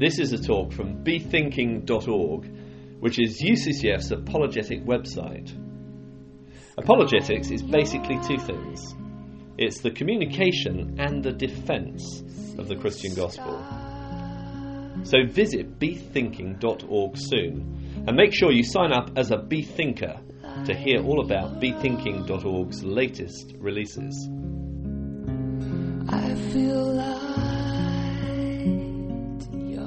This is a talk from bethinking.org, which is UCCF's apologetic website. Apologetics is basically two things. It's the communication and the defence of the Christian gospel. So visit bethinking.org soon, and make sure you sign up as a bethinker to hear all about bethinking.org's latest releases. I feel light in your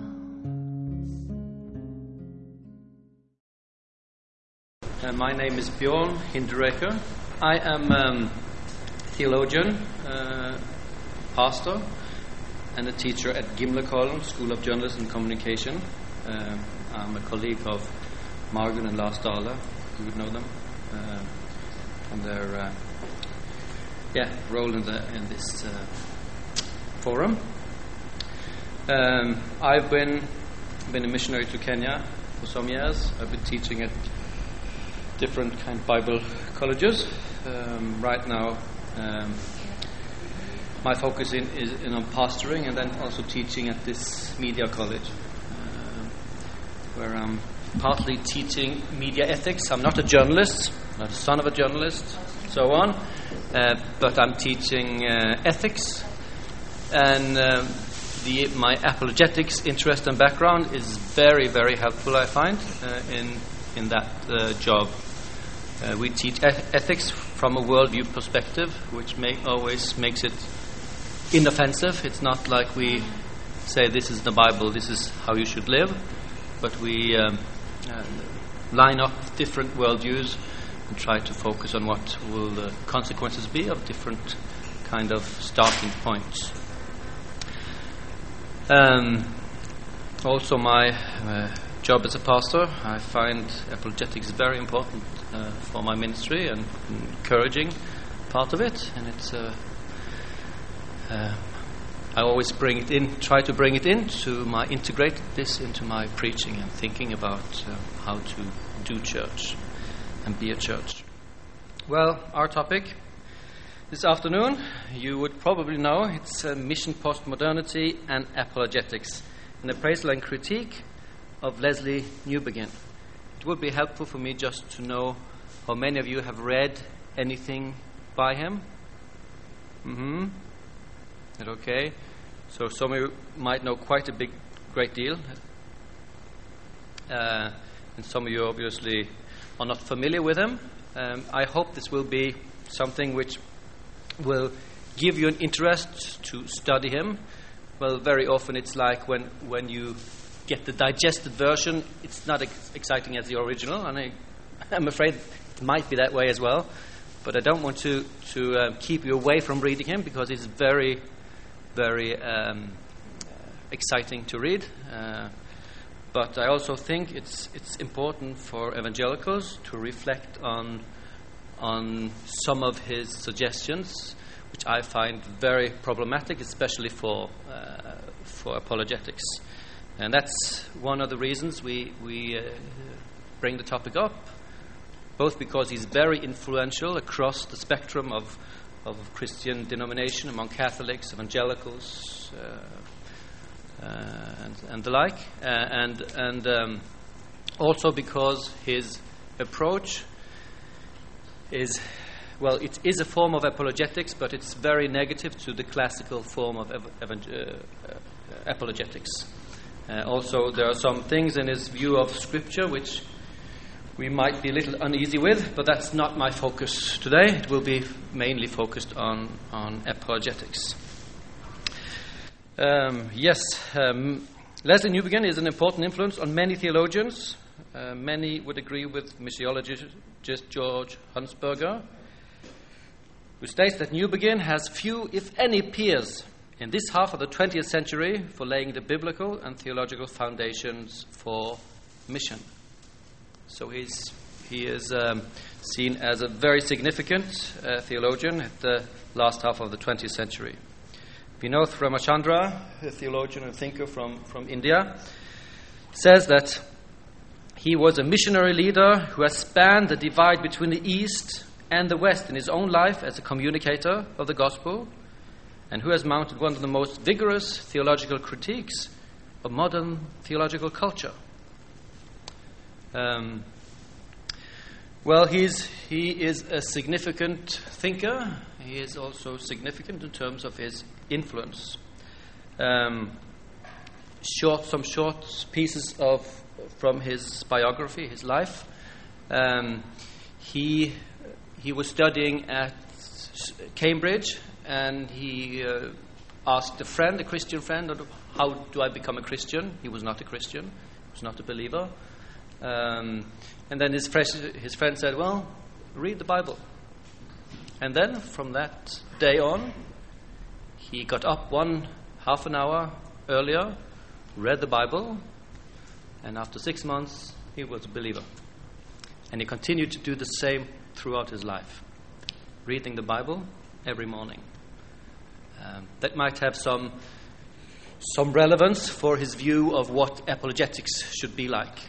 arms. My name is Bjorn Hindereker. I am theologian, pastor, and a teacher at Gimlekollen School of Journalism and Communication. I'm a colleague of Margun and Lars Dahle. You would know them, and their role in this forum. I've been a missionary to Kenya for some years. I've been teaching at different kind of Bible colleges. Right now, my focus is on pastoring, and then also teaching at this media college, where I'm partly teaching media ethics. I'm not a journalist, not the son of a journalist, so on, but I'm teaching ethics, and my apologetics interest and background is very, very helpful, I find, in that job. We teach ethics from a worldview perspective, which always makes it inoffensive. It's not like we say this is the Bible, this is how you should live, but we line up different worldviews and try to focus on what will the consequences be of different kind of starting points. Also, my job as a pastor, I find apologetics very important for my ministry and encouraging part of it, and it's I always try to bring it in to integrate this into my preaching and thinking about how to do church and be a church. Well, our topic this afternoon, you would probably know, it's mission postmodernity and apologetics, an appraisal and critique of Lesslie Newbigin. It would be helpful for me just to know how many of you have read anything by him. Is that okay? So some of you might know quite a great deal, and some of you obviously are not familiar with him. I hope this will be something which will give you an interest to study him. Well, very often it's like when you get the digested version, it's not as exciting as the original, and I'm afraid it might be that way as well. But I don't want to keep you away from reading him, because it's very, very exciting to read. But I also think it's important for evangelicals to reflect on some of his suggestions, which I find very problematic, especially for apologetics. And that's one of the reasons we bring the topic up, both because he's very influential across the spectrum of Christian denomination among Catholics, evangelicals, and the like, and also because his approach is, well, it is a form of apologetics, but it's very negative to the classical form of apologetics. Also, there are some things in his view of Scripture which we might be a little uneasy with, but that's not my focus today. It will be mainly focused on apologetics. Lesslie Newbigin is an important influence on many theologians. Many would agree with missiologist George Huntsberger, who states that Newbigin has few, if any, peers in this half of the 20th century for laying the biblical and theological foundations for mission. So he is seen as a very significant theologian at the last half of the 20th century. Vinod Ramachandra, a theologian and thinker from India, says that he was a missionary leader who has spanned the divide between the East and the West in his own life as a communicator of the gospel, and who has mounted one of the most vigorous theological critiques modern theological culture. Well, he is a significant thinker. He is also significant in terms of his influence. Some short pieces from his biography, his life. He was studying at Cambridge, and he asked a Christian friend, how do I become a Christian? He was not a Christian. He was not a believer. And then his friend said, well, read the Bible. And then from that day on, he got up half an hour earlier, read the Bible, and after 6 months, he was a believer. And he continued to do the same throughout his life, reading the Bible every morning. That might have some relevance for his view of what apologetics should be like.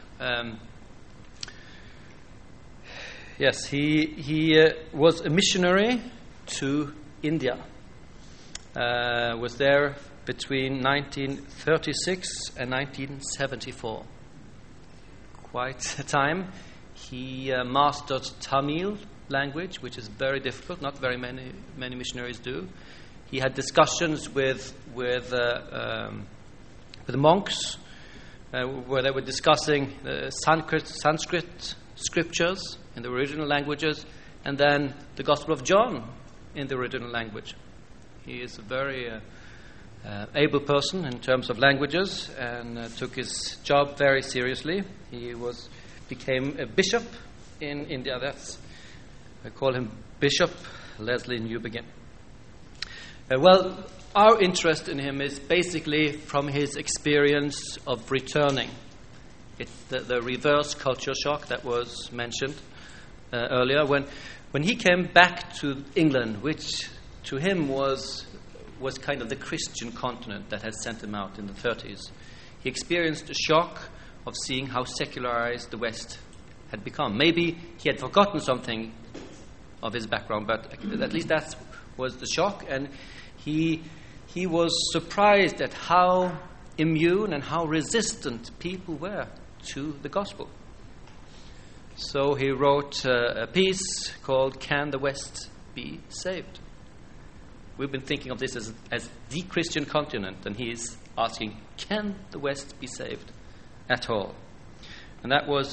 Yes, he was a missionary to India. Was there between 1936 and 1974. Quite a time. He mastered Tamil language, which is very difficult. Not very many missionaries do. He had discussions with the monks where they were discussing Sanskrit scriptures in the original languages, and then the Gospel of John in the original language. He is a very able person in terms of languages, and took his job very seriously. He became a bishop in India. I call him Bishop Leslie Newbegin. Well, our interest in him is basically from his experience of returning. It's the reverse culture shock that was mentioned earlier. When he came back to England, which to him was kind of the Christian continent that had sent him out in the 30s, he experienced a shock of seeing how secularized the West had become. Maybe he had forgotten something of his background, but at least that was the shock, and he was surprised at how immune and how resistant people were to the gospel. So he wrote a piece called "Can the West Be Saved?" We've been thinking of this as the Christian continent, and he's asking, can the West be saved at all? And that was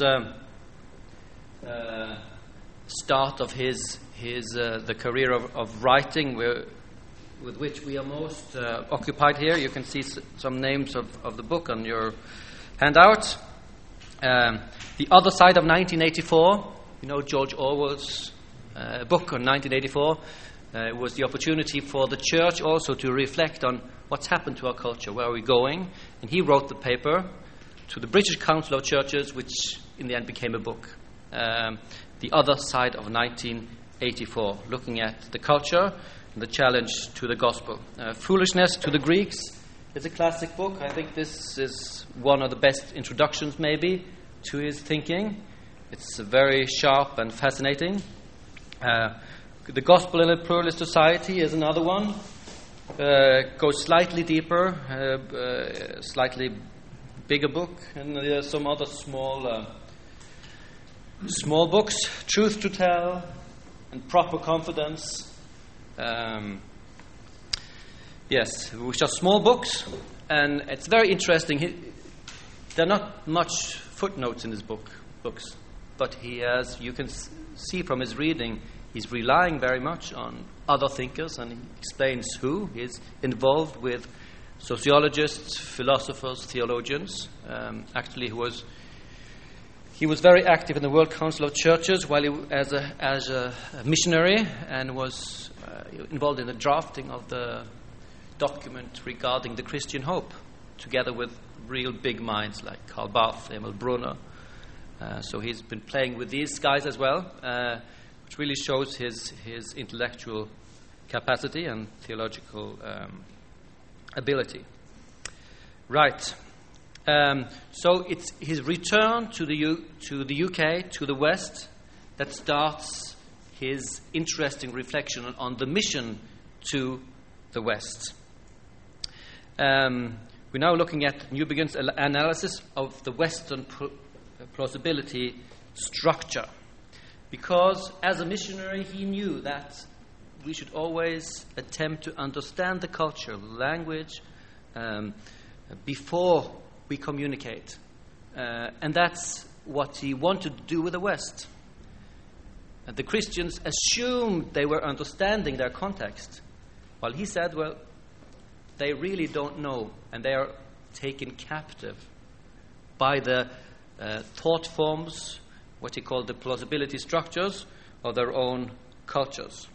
start of the career of writing, with which we are most occupied here. You can see some names of the book on your handout. The Other Side of 1984, George Orwell's book on 1984, was the opportunity for the church also to reflect on what's happened to our culture, where are we going. And he wrote the paper to the British Council of Churches, which in the end became a book. The Other Side of 1984, looking at the culture and the challenge to the gospel. Foolishness to the Greeks is a classic book. I think this is one of the best introductions maybe to his thinking. It's very sharp and fascinating. The Gospel in a Pluralist Society is another one. Goes slightly deeper, slightly bigger book, and there are some other small books. Truth to Tell and Proper Confidence. Yes, which are small books, and it's very interesting. There are not much footnotes in his books, but he has. You can see from his reading, he's relying very much on other thinkers, and he explains who. He's involved with sociologists, philosophers, theologians. Actually, he was very active in the World Council of Churches while as a missionary, and was involved in the drafting of the document regarding the Christian hope, together with real big minds like Karl Barth, Emil Brunner. So he's been playing with these guys as well, which really shows his intellectual capacity and theological ability. Right. So it's his return to the UK, to the West, that starts his interesting reflection on the mission to the West. We're now looking at Newbegin's analysis of the Western plausibility structure. Because as a missionary, he knew that we should always attempt to understand the culture, language, before we communicate. And that's what he wanted to do with the West. The Christians assumed they were understanding their context, while he said, well, they really don't know, and they are taken captive by the thought forms, what he called the plausibility structures of their own cultures.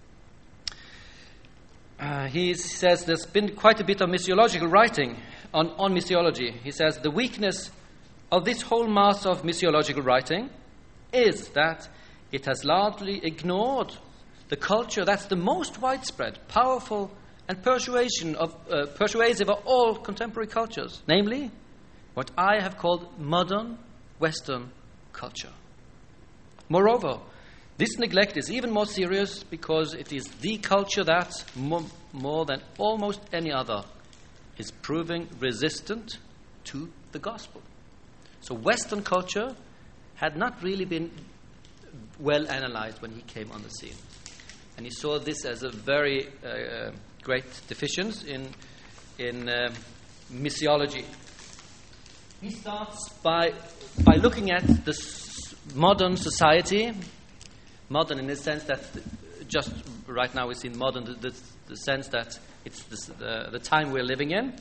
He says there's been quite a bit of missiological writing on missiology. He says the weakness of this whole mass of missiological writing is that it has largely ignored the culture that's the most widespread, powerful, and persuasive of all contemporary cultures, namely what I have called modern Western culture. Moreover, this neglect is even more serious because it is the culture that, more than almost any other, is proving resistant to the gospel. So Western culture had not really been well analyzed when he came on the scene. And he saw this as a very great deficiency in missiology. He starts by looking at the modern society, modern in the sense that just right now we see modern the sense that it's the time we're living in.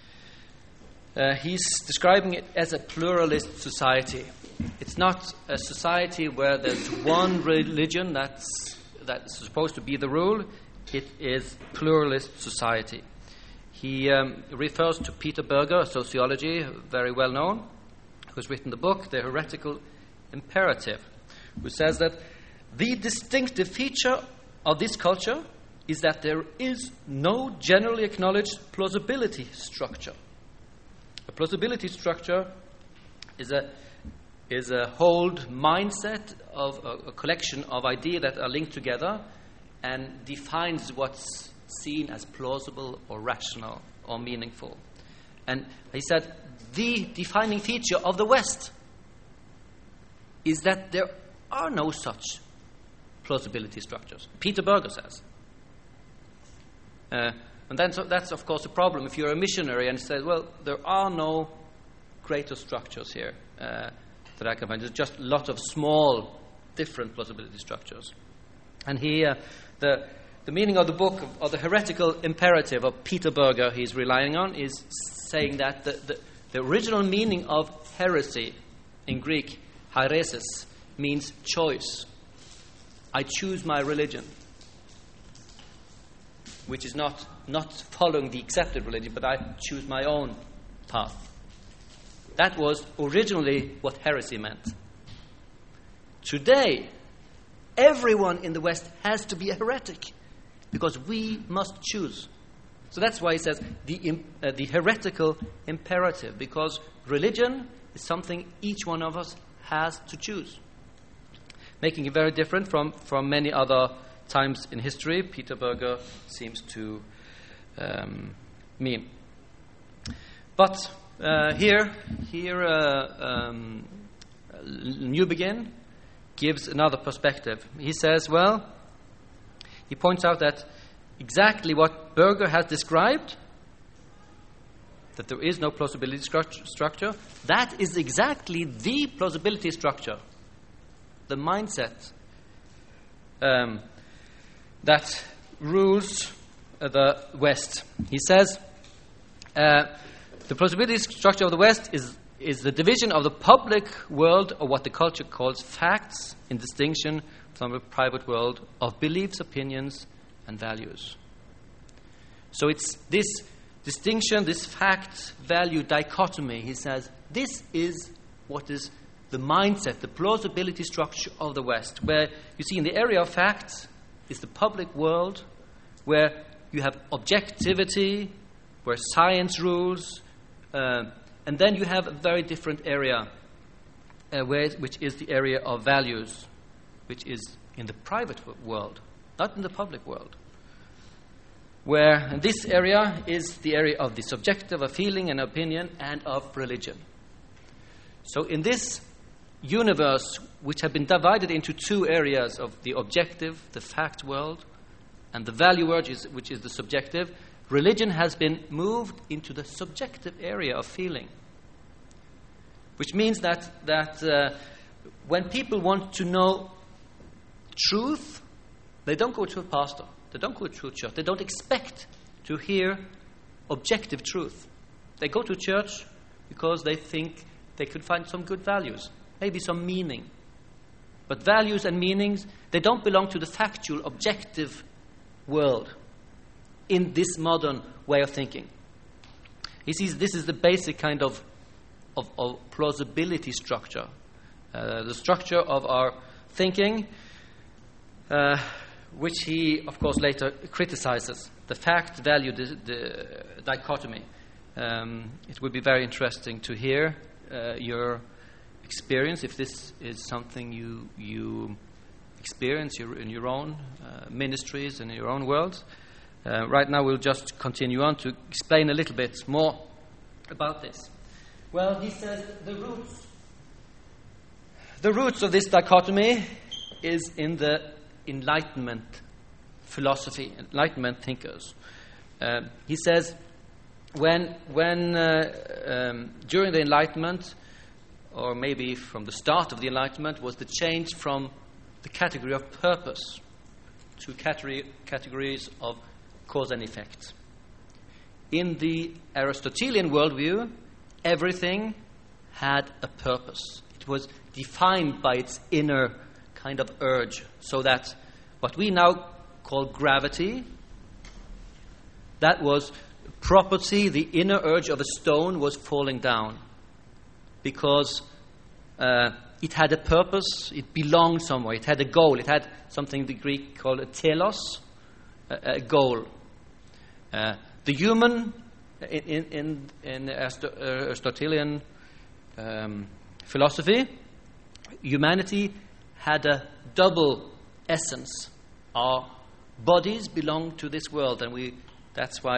He's describing it as a pluralist society. It's not a society where there's one religion that's supposed to be the rule. It is pluralist society. He refers to Peter Berger, sociology, very well known, who's written the book, The Heretical Imperative, who says that the distinctive feature of this culture is that there is no generally acknowledged plausibility structure. A plausibility structure is a whole mindset of a collection of ideas that are linked together and defines what's seen as plausible or rational or meaningful. And he said the defining feature of the West is that there are no such plausibility structures. Peter Berger says. And then that's, of course, a problem if you're a missionary and say, well, there are no greater structures here that I can find. There's just a lot of small, different plausibility structures. And here, the meaning of the book, of the heretical imperative of Peter Berger he's relying on, is saying that the original meaning of heresy in Greek, hairesis, means choice. I choose my religion, which is not following the accepted religion, but I choose my own path. That was originally what heresy meant. Today, everyone in the West has to be a heretic, because we must choose. So that's why he says the heretical imperative, because religion is something each one of us has to choose, making it very different from many other times in history Peter Berger seems to mean. But here Newbegin gives another perspective. He says, well, he points out that exactly what Berger has described, that there is no plausibility structure, that is exactly the plausibility structure, the mindset that rules the West. He says the plausibility structure of the West is the division of the public world, or what the culture calls facts, in distinction from the private world of beliefs, opinions, and values. So it's this distinction, this fact-value dichotomy, he says, this is what is the mindset, the plausibility structure of the West, where you see in the area of facts is the public world, where you have objectivity, where science rules, and then you have a very different area, which is the area of values, which is in the private world, not in the public world. where this area is the area of the subjective, of feeling and opinion, and of religion. So in this universe, which had been divided into two areas of the objective, the fact world, and the value world, which is the subjective, religion has been moved into the subjective area of feeling. Which means that when people want to know truth, they don't go to a pastor. They don't go to a church. They don't expect to hear objective truth. They go to church because they think they could find some good values, maybe some meaning. But values and meanings, they don't belong to the factual, objective world in this modern way of thinking. He sees this is the basic kind of plausibility structure, the structure of our thinking, which he, of course, later criticizes, the fact-value the dichotomy. It would be very interesting to hear your experience, if this is something you experience in your own ministries and in your own world. Right now we'll just continue on to explain a little bit more about this. Well, he says the roots of this dichotomy is in the Enlightenment philosophy, Enlightenment thinkers. He says when during the Enlightenment, or maybe from the start of the Enlightenment, was the change from the category of purpose to categories of cause and effect. In the Aristotelian worldview, everything had a purpose. It was defined by its inner kind of urge, so that what we now call gravity, that was property, the inner urge of a stone was falling down because it had a purpose, it belonged somewhere, it had a goal, it had something the Greek called a telos, a goal. The human, in Aristotelian philosophy, humanity had a double essence. Our bodies belong to this world, and that's why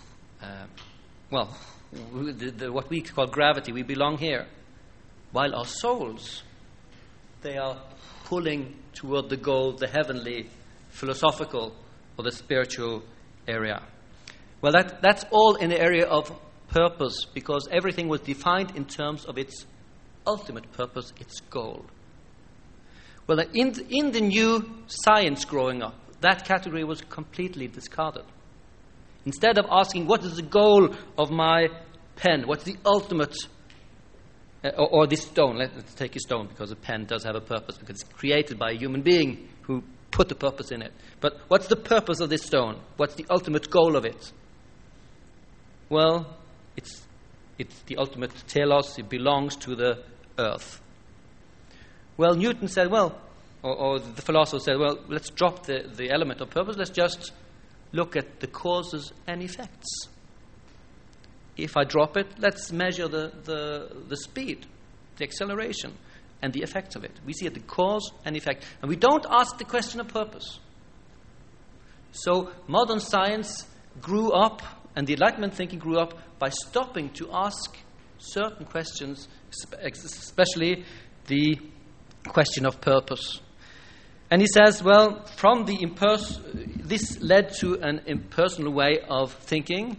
what we call gravity, we belong here. While our souls, they are pulling toward the goal, the heavenly, philosophical, or the spiritual area. Well, that's all in the area of purpose, because everything was defined in terms of its ultimate purpose, its goal. Well, in the new science growing up, that category was completely discarded. Instead of asking, what is the goal of my pen? What's the ultimate, or this stone? Let's take a stone, because a pen does have a purpose, because it's created by a human being who put the purpose in it. But what's the purpose of this stone? What's the ultimate goal of it? Well, it's the ultimate telos. It belongs to the earth. Well, Newton said, or the philosopher said, let's drop the element of purpose. Let's just look at the causes and effects. If I drop it, let's measure the speed, the acceleration, and the effects of it. We see the cause and effect. And we don't ask the question of purpose. So modern science grew up, and the Enlightenment thinking grew up by stopping to ask certain questions, especially the question of purpose. And he says, from this led to an impersonal way of thinking,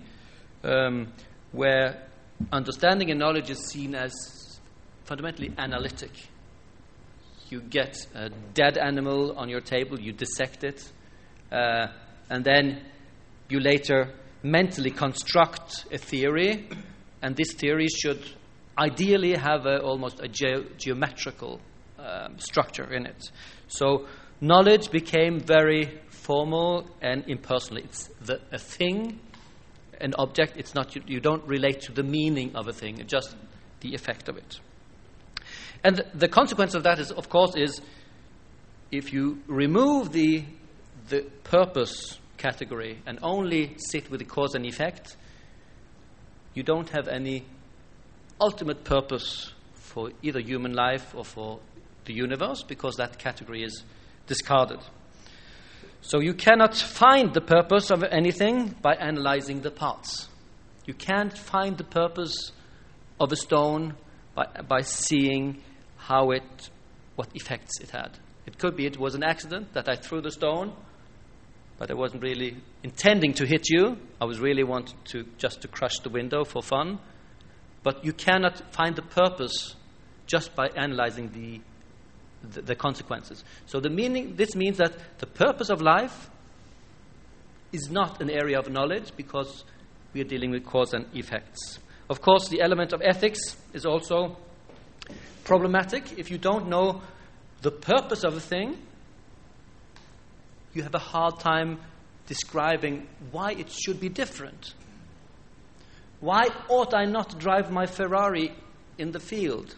where understanding and knowledge is seen as fundamentally analytic. You get a dead animal on your table, you dissect it, and then you later mentally construct a theory, and this theory should ideally have almost a geometrical structure in it. So knowledge became very formal and impersonal. It's a thing, an object. It's not you don't relate to the meaning of a thing, just the effect of it. And the consequence of that is, of course, if you remove the purpose category and only sit with the cause and effect, you don't have any ultimate purpose for either human life or for the universe, because that category is discarded. So you cannot find the purpose of anything by analyzing the parts. You can't find the purpose of a stone by seeing what effects it had. It could be it was an accident that I threw the stone, but I wasn't really intending to hit you. I was really wanting to crush the window for fun. But you cannot find the purpose just by analyzing the consequences. So this means that the purpose of life is not an area of knowledge, because we are dealing with cause and effects. Of course, the element of ethics is also problematic. If you don't know the purpose of a thing, you have a hard time describing why it should be different. Why ought I not drive my Ferrari in the field?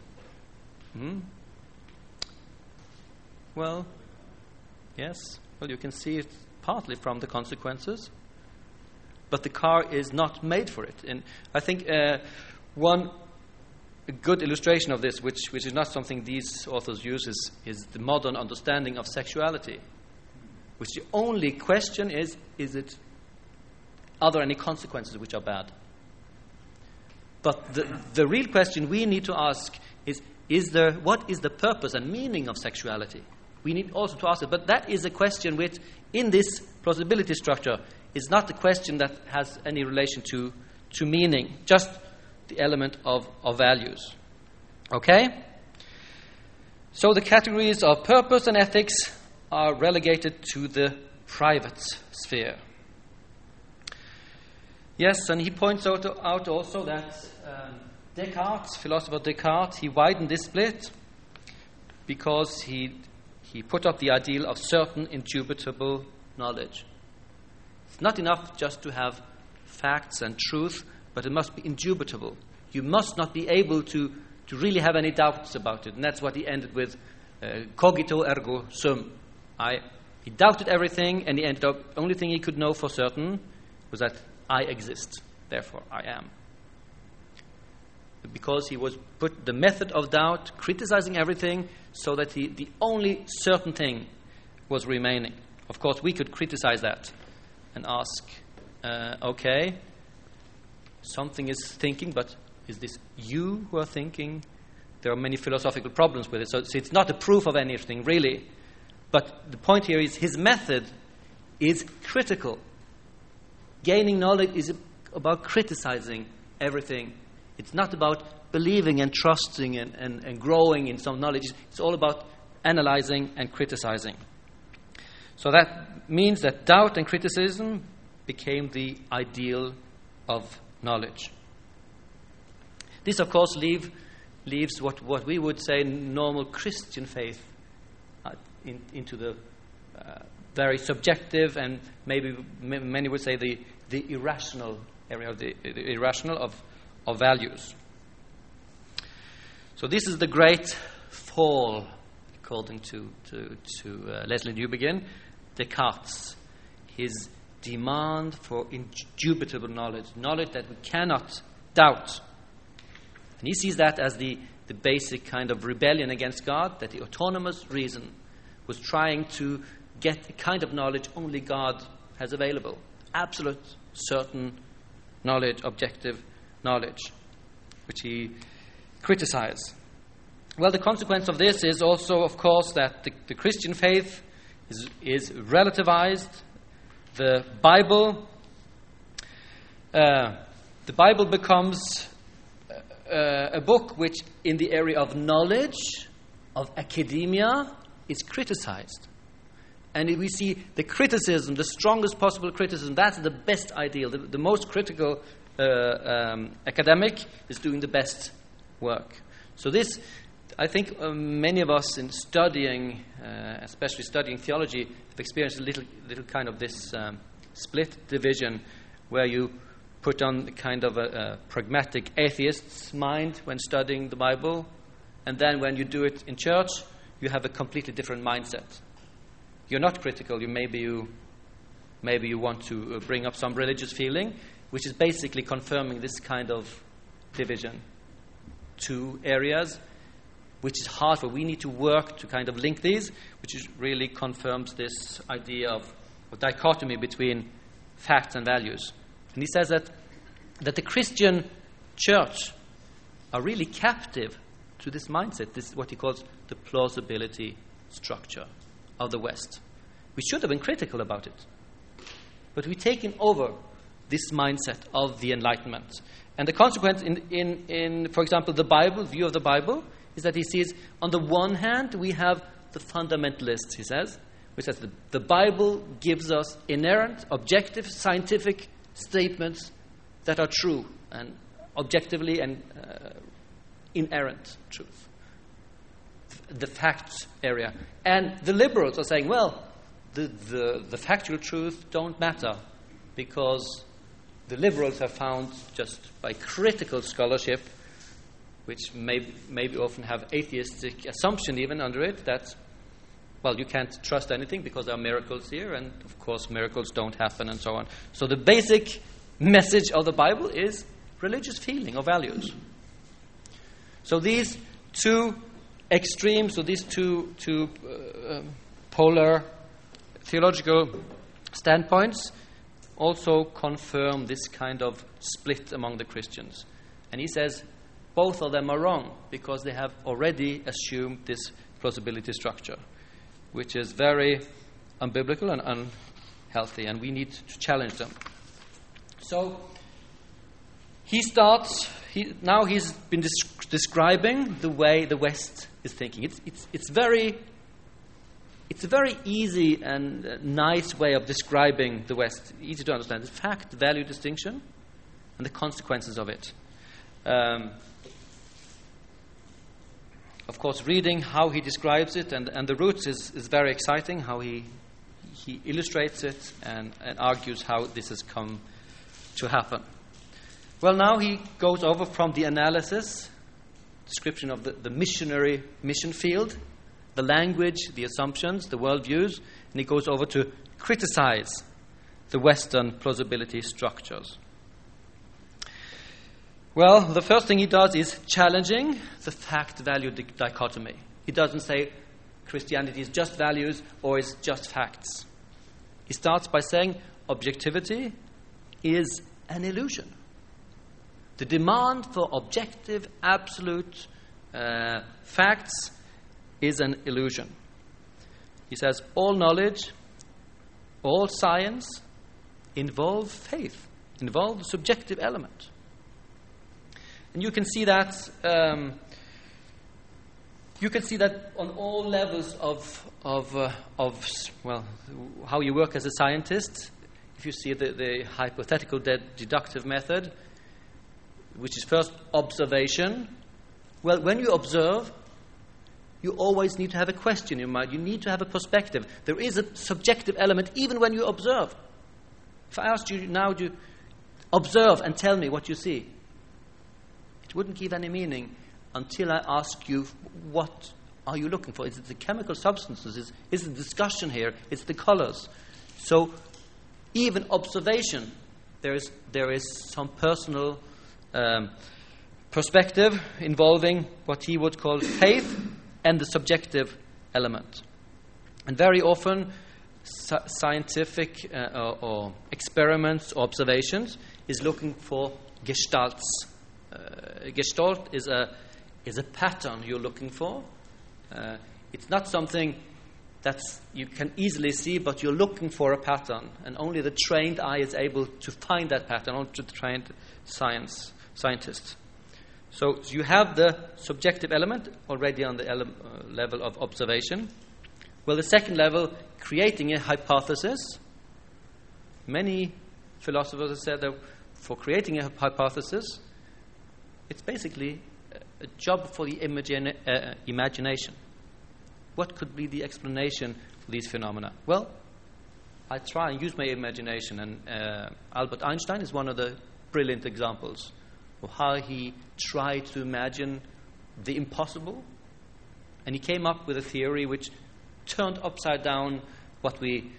Well, yes. Well, you can see it partly from the consequences. But the car is not made for it. And I think one good illustration of this, which is not something these authors use, is the modern understanding of sexuality. Which the only question is are there any consequences which are bad? But the real question we need to ask what is the purpose and meaning of sexuality? We need also to ask it. But that is a question which, in this plausibility structure, is not the question that has any relation to meaning, just the element of values. Okay? So the categories of purpose and ethics are relegated to the private sphere. Yes, and he points out also that Descartes, philosopher Descartes, he widened this split because he put up the ideal of certain indubitable knowledge. It's not enough just to have facts and truth, but it must be indubitable. You must not be able to really have any doubts about it. And that's what he ended with, cogito ergo sum. He doubted everything, and he ended up, the only thing he could know for certain was that I exist, therefore I am. Because he was put the method of doubt, criticizing everything, so that the only certain thing was remaining. Of course, we could criticize that and ask, okay, something is thinking, but is this you who are thinking? There are many philosophical problems with it, so it's not a proof of anything, really. But the point here is his method is critical. Gaining knowledge is about criticizing everything. It's not about believing and trusting and growing in some knowledge. It's all about analyzing and criticizing. So that means that doubt and criticism became the ideal of knowledge. This, of course, leaves what we would say normal Christian faith into the very subjective, and maybe many would say the irrational area, the irrational of values. So this is the great fall, according to Leslie Newbegin, Descartes, his demand for indubitable knowledge that we cannot doubt. And he sees that as the basic kind of rebellion against God, that the autonomous reason was trying to get the kind of knowledge only God has available. Absolute, certain knowledge, objective knowledge, which he criticized. Well, the consequence of this is also, of course, that the Christian faith is relativized. The Bible becomes a book which, in the area of knowledge, of academia, is criticized. And we see the criticism, the strongest possible criticism, that's the best ideal. The most critical academic is doing the best work. So this, I think many of us in studying, especially studying theology, have experienced a little kind of this split division where you put on kind of a pragmatic atheist's mind when studying the Bible, and then when you do it in church, you have a completely different mindset. You're not critical. Maybe you want to bring up some religious feeling, which is basically confirming this kind of division. Two areas, which is hard for. We need to work to kind of link these, which is really confirms this idea or dichotomy between facts and values. And he says that the Christian church are really captive to this mindset, this what he calls the plausibility structure of the West. We should have been critical about it, but we've taken over this mindset of the Enlightenment. And the consequence in for example, the Bible, view of the Bible, is that he sees, on the one hand, we have the fundamentalists, he says, which says the Bible gives us inerrant, objective, scientific statements that are true and objectively and inerrant truth. The facts area. And the liberals are saying, well, the factual truth don't matter, because the liberals have found, just by critical scholarship, which maybe often have atheistic assumption even under it, that, well, you can't trust anything because there are miracles here, and of course miracles don't happen, and so on. So the basic message of the Bible is religious feeling or values. So these two extremes, or these two polar theological standpoints also confirm this kind of split among the Christians. And he says both of them are wrong, because they have already assumed this plausibility structure, which is very unbiblical and unhealthy, and we need to challenge them. So he's been describing the way the West is thinking. It's a very easy and nice way of describing the West, easy to understand. The fact-value distinction and the consequences of it. Of course, reading how he describes it and the roots is very exciting, how he illustrates it and argues how this has come to happen. Well, now he goes over from the analysis, description of the missionary mission field, the language, the assumptions, the worldviews, and he goes over to criticize the Western plausibility structures. Well, the first thing he does is challenging the fact-value dichotomy. He doesn't say Christianity is just values or is just facts. He starts by saying objectivity is an illusion. The demand for objective, absolute facts is an illusion. He says all knowledge, all science involve faith, involve the subjective element. And you can see that on all levels of how you work as a scientist. If you see the hypothetical deductive method, which is first observation. Well, when you observe, you always need to have a question in your mind. You need to have a perspective. There is a subjective element even when you observe. If I asked you now to observe and tell me what you see, it wouldn't give any meaning until I ask you, what are you looking for? Is it the chemical substances? Is the discussion here? It's the colors. So even observation, there is some personal perspective involving what he would call faith and the subjective element. And very often scientific or experiments or observations is looking for gestalts. Gestalt is a pattern you're looking for. It's not something that you can easily see, but you're looking for a pattern, and only the trained eye is able to find that pattern, only the trained scientist. So you have the subjective element already on the level of observation. Well, the second level, creating a hypothesis. Many philosophers have said that for creating a hypothesis, it's basically a job for the imagination. What could be the explanation for these phenomena? Well, I try and use my imagination, and Albert Einstein is one of the brilliant examples of how he tried to imagine the impossible, and he came up with a theory which turned upside down what we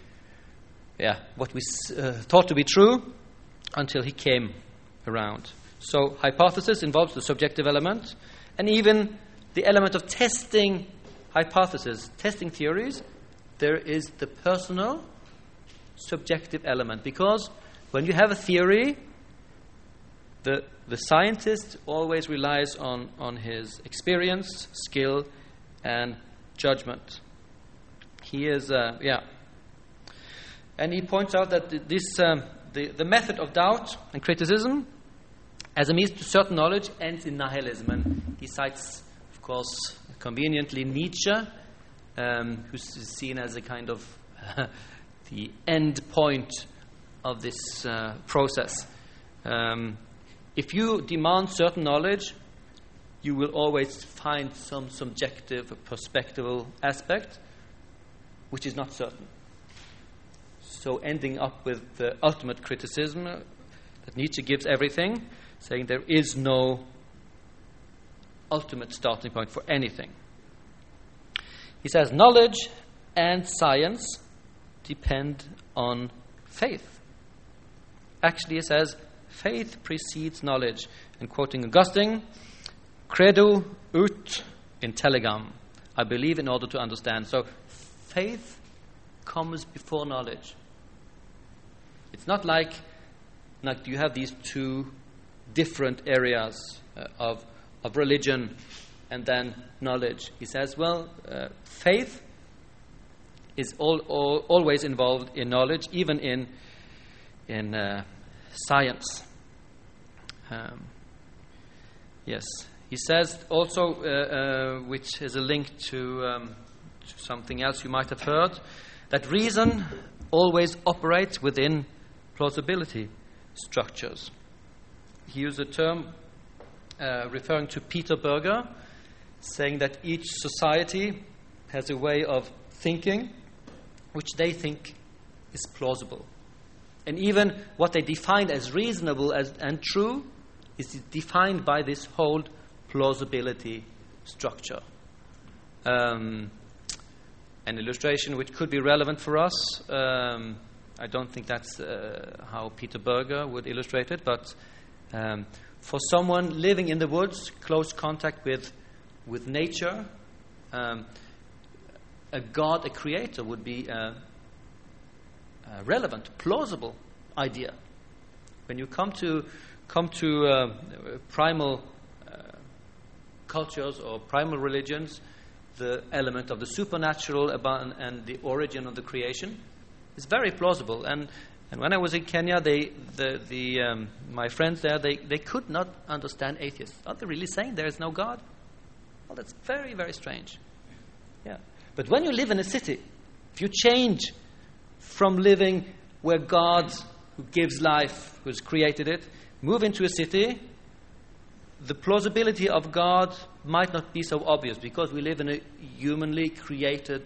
thought to be true until he came around. So hypothesis involves the subjective element, and even the element of testing hypotheses, testing theories. There is the personal subjective element, because when you have a theory, the scientist always relies on his experience, skill, and judgment. He is, and he points out that the method of doubt and criticism as a means to certain knowledge ends in nihilism. And he cites, of course, conveniently Nietzsche, who's seen as a kind of the end point of this process. If you demand certain knowledge, you will always find some subjective, perspectival aspect which is not certain. So ending up with the ultimate criticism that Nietzsche gives everything, saying there is no ultimate starting point for anything. He says knowledge and science depend on faith. Actually, he says faith precedes knowledge. And quoting Augustine, credo ut intelligam. I believe in order to understand. So faith comes before knowledge. It's not like you have these two different areas of religion and then knowledge. He says, faith is always involved in knowledge, even in science. Yes. He says also, which is a link to something else you might have heard, that reason always operates within plausibility structures. He used a term referring to Peter Berger, saying that each society has a way of thinking which they think is plausible. And even what they define as reasonable and true is defined by this whole plausibility structure. An illustration which could be relevant for us, I don't think that's how Peter Berger would illustrate it, but for someone living in the woods, close contact with nature, a God, a creator, would be a relevant, plausible idea. When you come to primal cultures or primal religions, the element of the supernatural and the origin of the creation is very plausible. And when I was in Kenya, my friends there, they could not understand atheists. Are they really saying there is no God? Well, that's very, very strange. Yeah. But when you live in a city, if you change from living where God, who gives life, who's created it, move into a city, the plausibility of God might not be so obvious because we live in a humanly created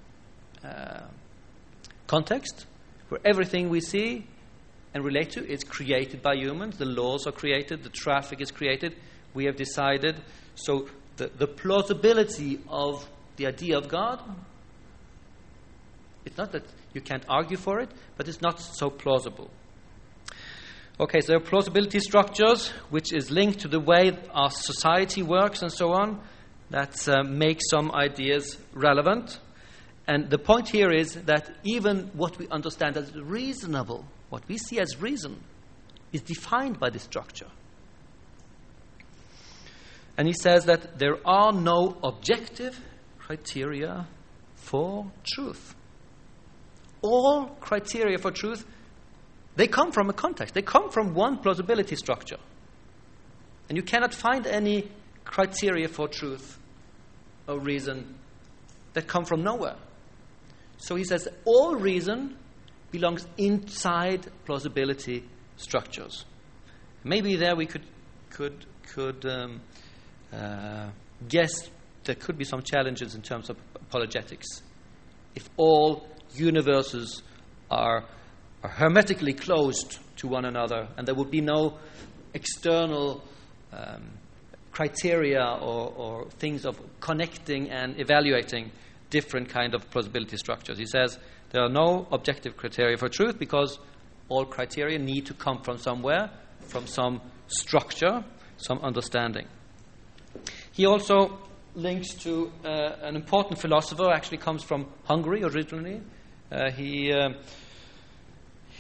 context where everything we see and relate to is created by humans. The laws are created, the traffic is created. We have decided. So the plausibility of the idea of God, it's not that you can't argue for it, but it's not so plausible. Okay, so there are plausibility structures, which is linked to the way our society works and so on, that make some ideas relevant. And the point here is that even what we understand as reasonable, what we see as reason, is defined by this structure. And he says that there are no objective criteria for truth. All criteria for truth, they come from a context. They come from one plausibility structure. And you cannot find any criteria for truth or reason that come from nowhere. So he says all reason belongs inside plausibility structures. Maybe there we could guess there could be some challenges in terms of apologetics. If all universes are hermetically closed to one another, and there would be no external criteria or things of connecting and evaluating different kind of plausibility structures. He says there are no objective criteria for truth because all criteria need to come from somewhere, from some structure, some understanding. He also links to an important philosopher, actually comes from Hungary originally. He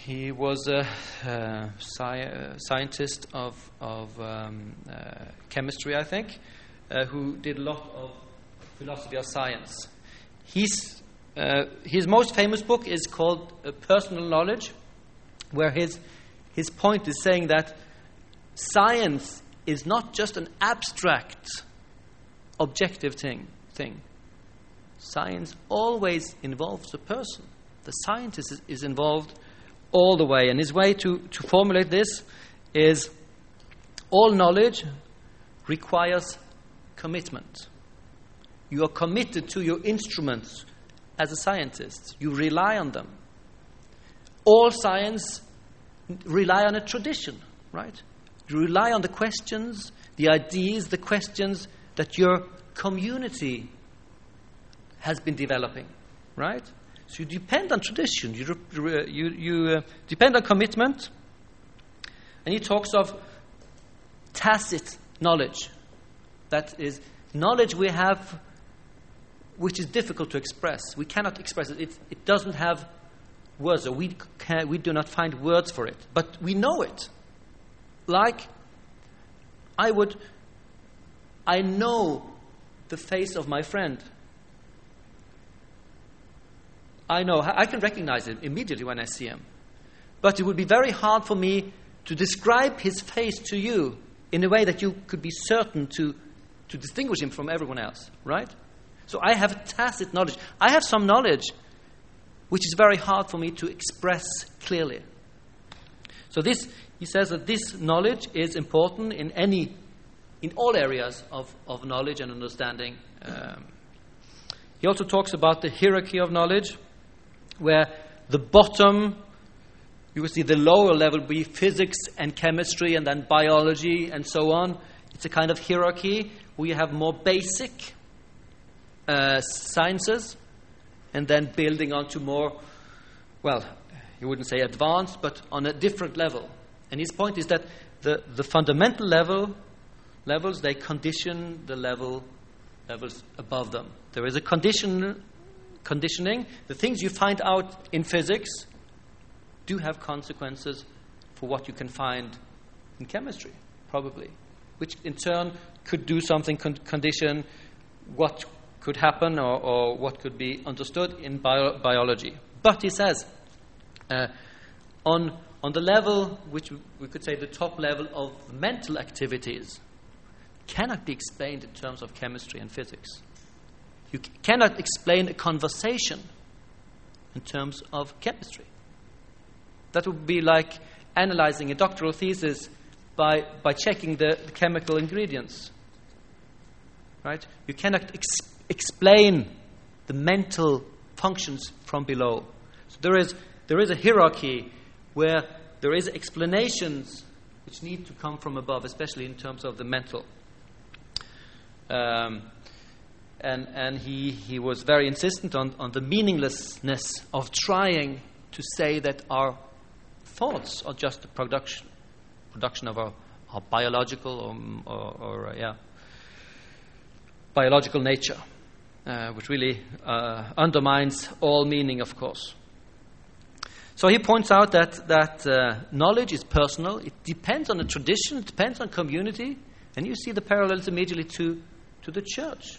He was a scientist of chemistry, I think, who did a lot of philosophy of science. His most famous book is called Personal Knowledge, where his point is saying that science is not just an abstract, objective thing. Science always involves a person. The scientist is involved all the way. And his way to formulate this is all knowledge requires commitment. You are committed to your instruments as a scientist. You rely on them. All science rely on a tradition, right? You rely on the questions, the ideas, the questions that your community has been developing, right? So you depend on tradition, you depend on commitment, and he talks of tacit knowledge. That is knowledge we have which is difficult to express. We cannot express it. It doesn't have words, or we do not find words for it. But we know it. Like, I know the face of my friend. I can recognize him immediately when I see him. But it would be very hard for me to describe his face to you in a way that you could be certain to distinguish him from everyone else, right? So I have tacit knowledge. I have some knowledge which is very hard for me to express clearly. So he says that this knowledge is important in all areas of knowledge and understanding. He also talks about the hierarchy of knowledge, where the bottom, you will see the lower level be physics and chemistry and then biology and so on. It's a kind of hierarchy where you have more basic sciences and then building onto more, well, you wouldn't say advanced, but on a different level. And his point is that the fundamental levels, they condition the levels above them. There is a conditioning. The things you find out in physics do have consequences for what you can find in chemistry, probably, which in turn could do something, condition what could happen or what could be understood in biology. But he says, on the level, which we could say the top level of mental activities, cannot be explained in terms of chemistry and physics. You cannot explain a conversation in terms of chemistry. That would be like analyzing a doctoral thesis by checking the chemical ingredients. Right? You cannot explain the mental functions from below. So there is a hierarchy where there is explanations which need to come from above, especially in terms of the mental. And he was very insistent on the meaninglessness of trying to say that our thoughts are just a production of our biological or biological nature, which really undermines all meaning, of course. So he points out that knowledge is personal. It depends on a tradition. It depends on community. And you see the parallels immediately to the church.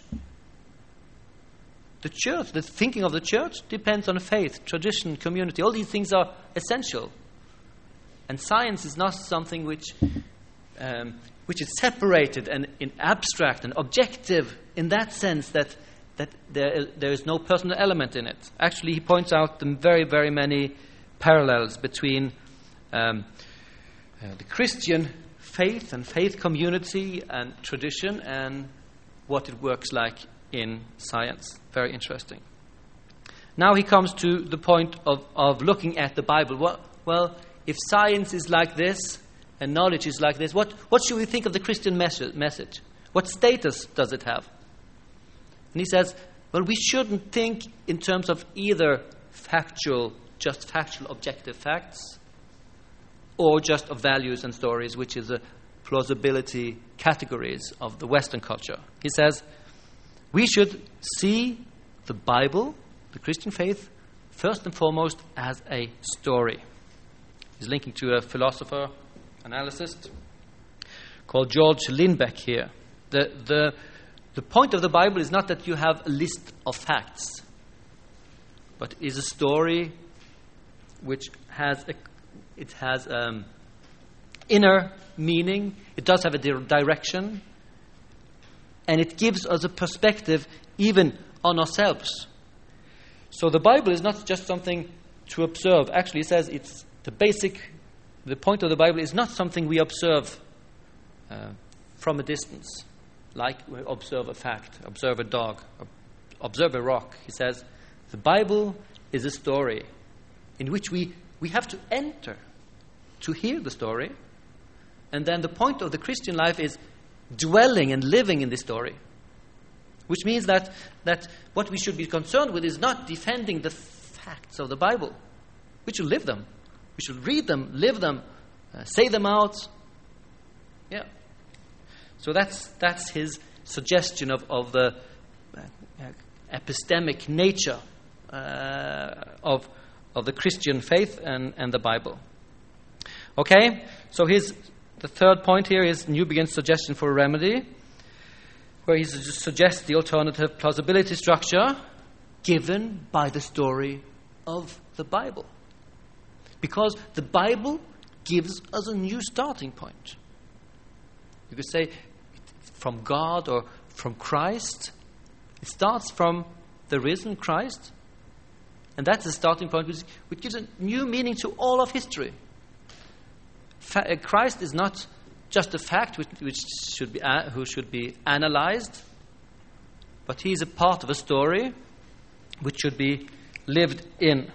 The church, the thinking of the church depends on faith, tradition, community. All these things are essential. And science is not something which is separated and in abstract and objective in that sense that there is no personal element in it. Actually, he points out the very, very many parallels between the Christian faith and faith community and tradition and what it works like in science. Very interesting. Now he comes to the point of looking at the Bible. Well, if science is like this and knowledge is like this, what should we think of the Christian message? What status does it have? And he says, well, we shouldn't think in terms of either just factual objective facts, or just of values and stories, which is a plausibility categories of the Western culture. He says, we should see the Bible, the Christian faith, first and foremost as a story. He's linking to a philosopher, analyst, called George Lindbeck here. The point of the Bible is not that you have a list of facts, but is a story which has inner meaning. It does have a direction, and it gives us a perspective even on ourselves. So the Bible is not just something to observe. Actually, it says it's the point of the Bible is not something we observe from a distance, like we observe a fact, observe a dog, observe a rock. He says the Bible is a story in which we have to enter to hear the story, and then the point of the Christian life is dwelling and living in this story, which means that what we should be concerned with is not defending the facts of the Bible. We should live them. We should read them, live them, say them out. Yeah. So that's his suggestion of the epistemic nature of the Christian faith and the Bible. Okay, so the third point here is Newbegin's suggestion for a remedy, where he suggests the alternative plausibility structure given by the story of the Bible. Because the Bible gives us a new starting point. You could say from God or from Christ. It starts from the risen Christ, and that's the starting point which gives a new meaning to all of history. Christ is not just a fact which should be analyzed, but he is a part of a story which should be lived in.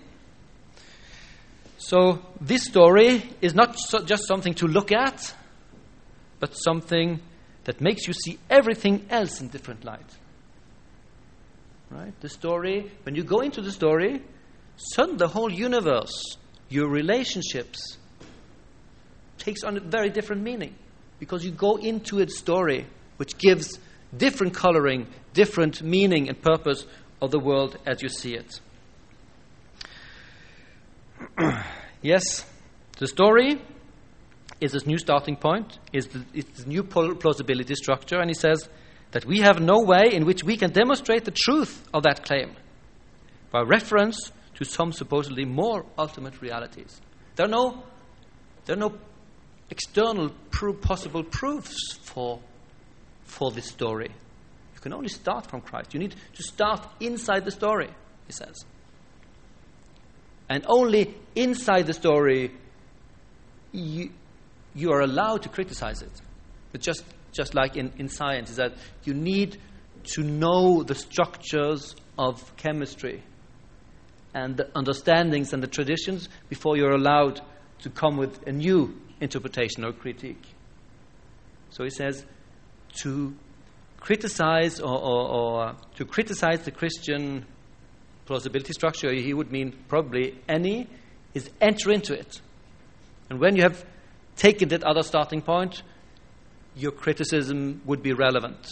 So this story is not just something to look at, but something that makes you see everything else in different light. Right? The story, when you go into the story, suddenly the whole universe, your relationships, takes on a very different meaning, because you go into a story which gives different coloring, different meaning and purpose of the world as you see it. Yes, the story is this new starting point, it's the new plausibility structure, and he says that we have no way in which we can demonstrate the truth of that claim by reference to some supposedly more ultimate realities. There are no external possible proofs for this story. You can only start from Christ. You need to start inside the story, he says. And only inside the story you are allowed to criticize it. But just like in science, is that you need to know the structures of chemistry and the understandings and the traditions before you're allowed to come with a new interpretation or critique. So he says to criticize or to criticize the Christian plausibility structure, he would mean probably is enter into it. And when you have taken that other starting point, your criticism would be relevant.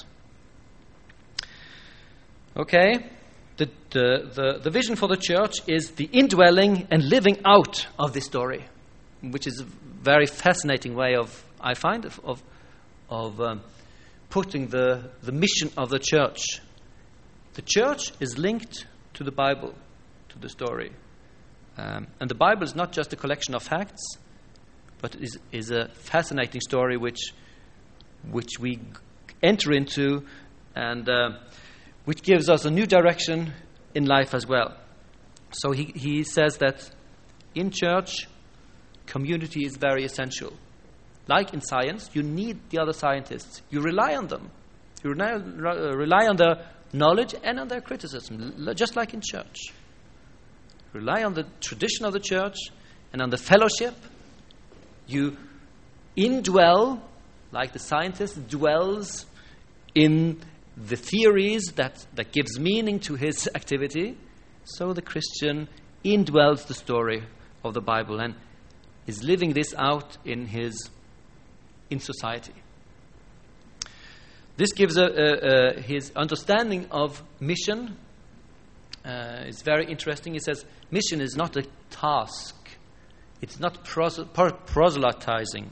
Okay, the vision for the church is the indwelling and living out of this story, which is a very fascinating way I find of putting the mission of the church. The church is linked to the Bible, to the story. And the Bible is not just a collection of facts, but is a fascinating story which we enter into and which gives us a new direction in life as well. So he says that in church, community is very essential. Like in science, you need the other scientists. You rely on them. You rely on their knowledge and on their criticism, just like in church. Rely on the tradition of the church and on the fellowship. You indwell, like the scientist dwells in the theories that gives meaning to his activity. So the Christian indwells the story of the Bible and is living this out in society. This gives his understanding of mission. It's very interesting. He says mission is not a task. It's not proselytizing.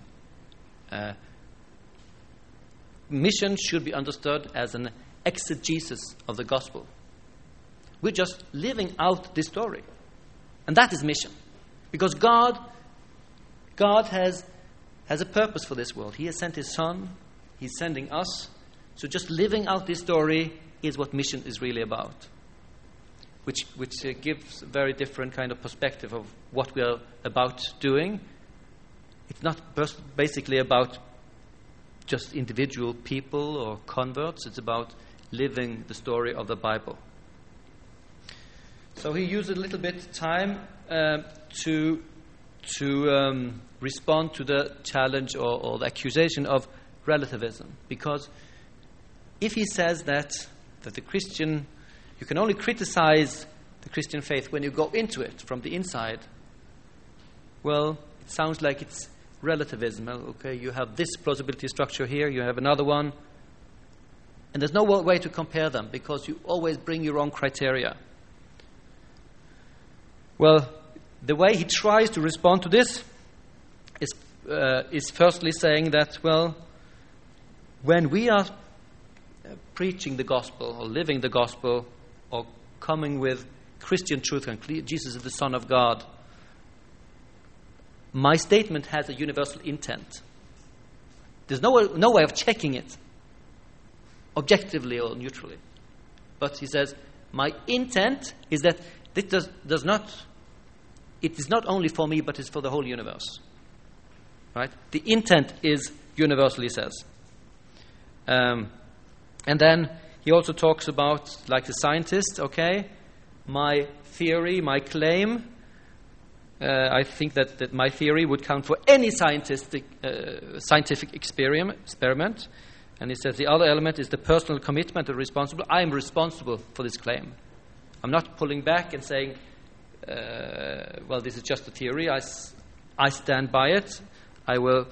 Mission should be understood as an exegesis of the gospel. We're just living out this story. And that is mission. Because God has a purpose for this world. He has sent His Son. He's sending us. So just living out this story is what mission is really about. Which gives a very different kind of perspective of what we are about doing. It's not basically about just individual people or converts. It's about living the story of the Bible. So he used a little bit of time to respond to the challenge or the accusation of relativism. Because if he says that the Christian, you can only criticize the Christian faith when you go into it from the inside, well, it sounds like it's relativism. Okay, you have this plausibility structure here, you have another one, and there's no way to compare them because you always bring your own criteria. Well, the way he tries to respond to this is firstly saying that, well, when we are preaching the gospel or living the gospel or coming with Christian truth and Jesus is the Son of God, my statement has a universal intent. There's no way of checking it objectively or neutrally. But he says, my intent is that it is not only for me, but it's for the whole universe. Right? The intent is universal, he says. And then he also talks about, like the scientist, okay, my theory, my claim, I think that my theory would count for any scientific experiment. And he says the other element is the personal commitment and responsible. I am responsible for this claim. I'm not pulling back and saying, well, this is just a theory. I stand by it. I will,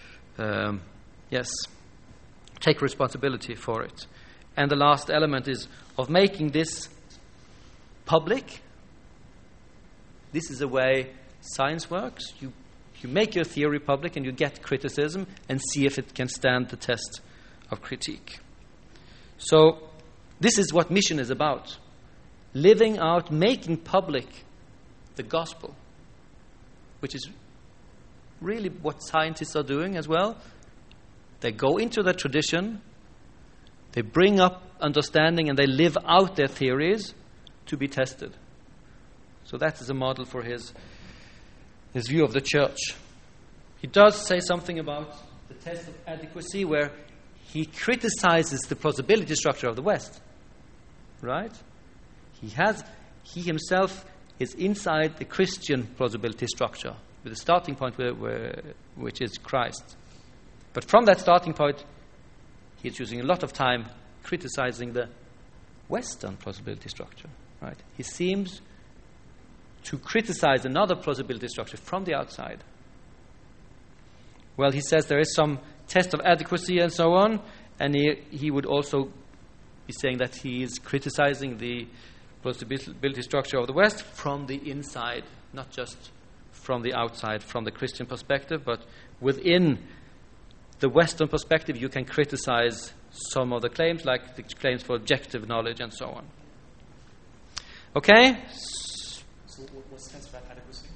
take responsibility for it. And the last element is of making this public. This is the way science works. You make your theory public and you get criticism and see if it can stand the test of critique. So this is what mission is about. Living out, making public the gospel, which is really what scientists are doing as well. They go into the tradition, they bring up understanding, and they live out their theories to be tested. So that is a model for his view of the church. He does say something about the test of adequacy, where he criticizes the plausibility structure of the West. Right? He himself is inside the Christian plausibility structure, with a starting point which is Christ. But from that starting point, he's using a lot of time criticizing the Western plausibility structure. Right? He seems to criticize another plausibility structure from the outside. Well, he says there is some test of adequacy and so on, and he would also be saying that he is criticizing the plausibility structure of the West from the inside, not just from the outside, from the Christian perspective, but within the Western perspective, you can criticize some of the claims, like the claims for objective knowledge and so on. Okay? So what's the test for adequacy?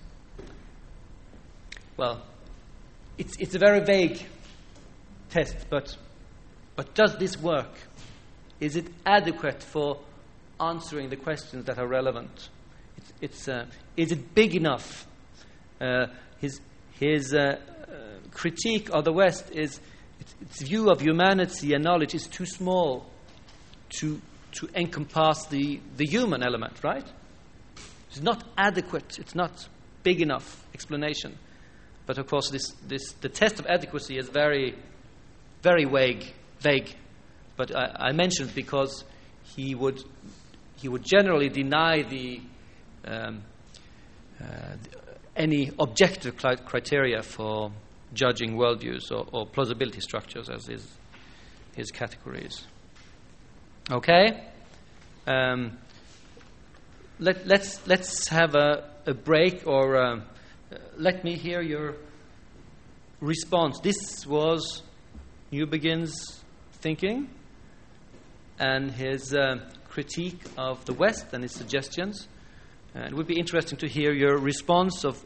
Well, it's a very vague test, but does this work? Is it adequate for answering the questions that are relevant? Is it big enough? His critique of the West is its view of humanity and knowledge is too small to encompass the human element, right? It's not adequate. It's not big enough explanation. But of course, the test of adequacy is very, very vague. But I mentioned because he would generally deny any objective criteria for judging worldviews or plausibility structures as his categories. Okay? Let's have a break or let me hear your response. This was Newbegin's thinking and his critique of the West and his suggestions. It would be interesting to hear your response of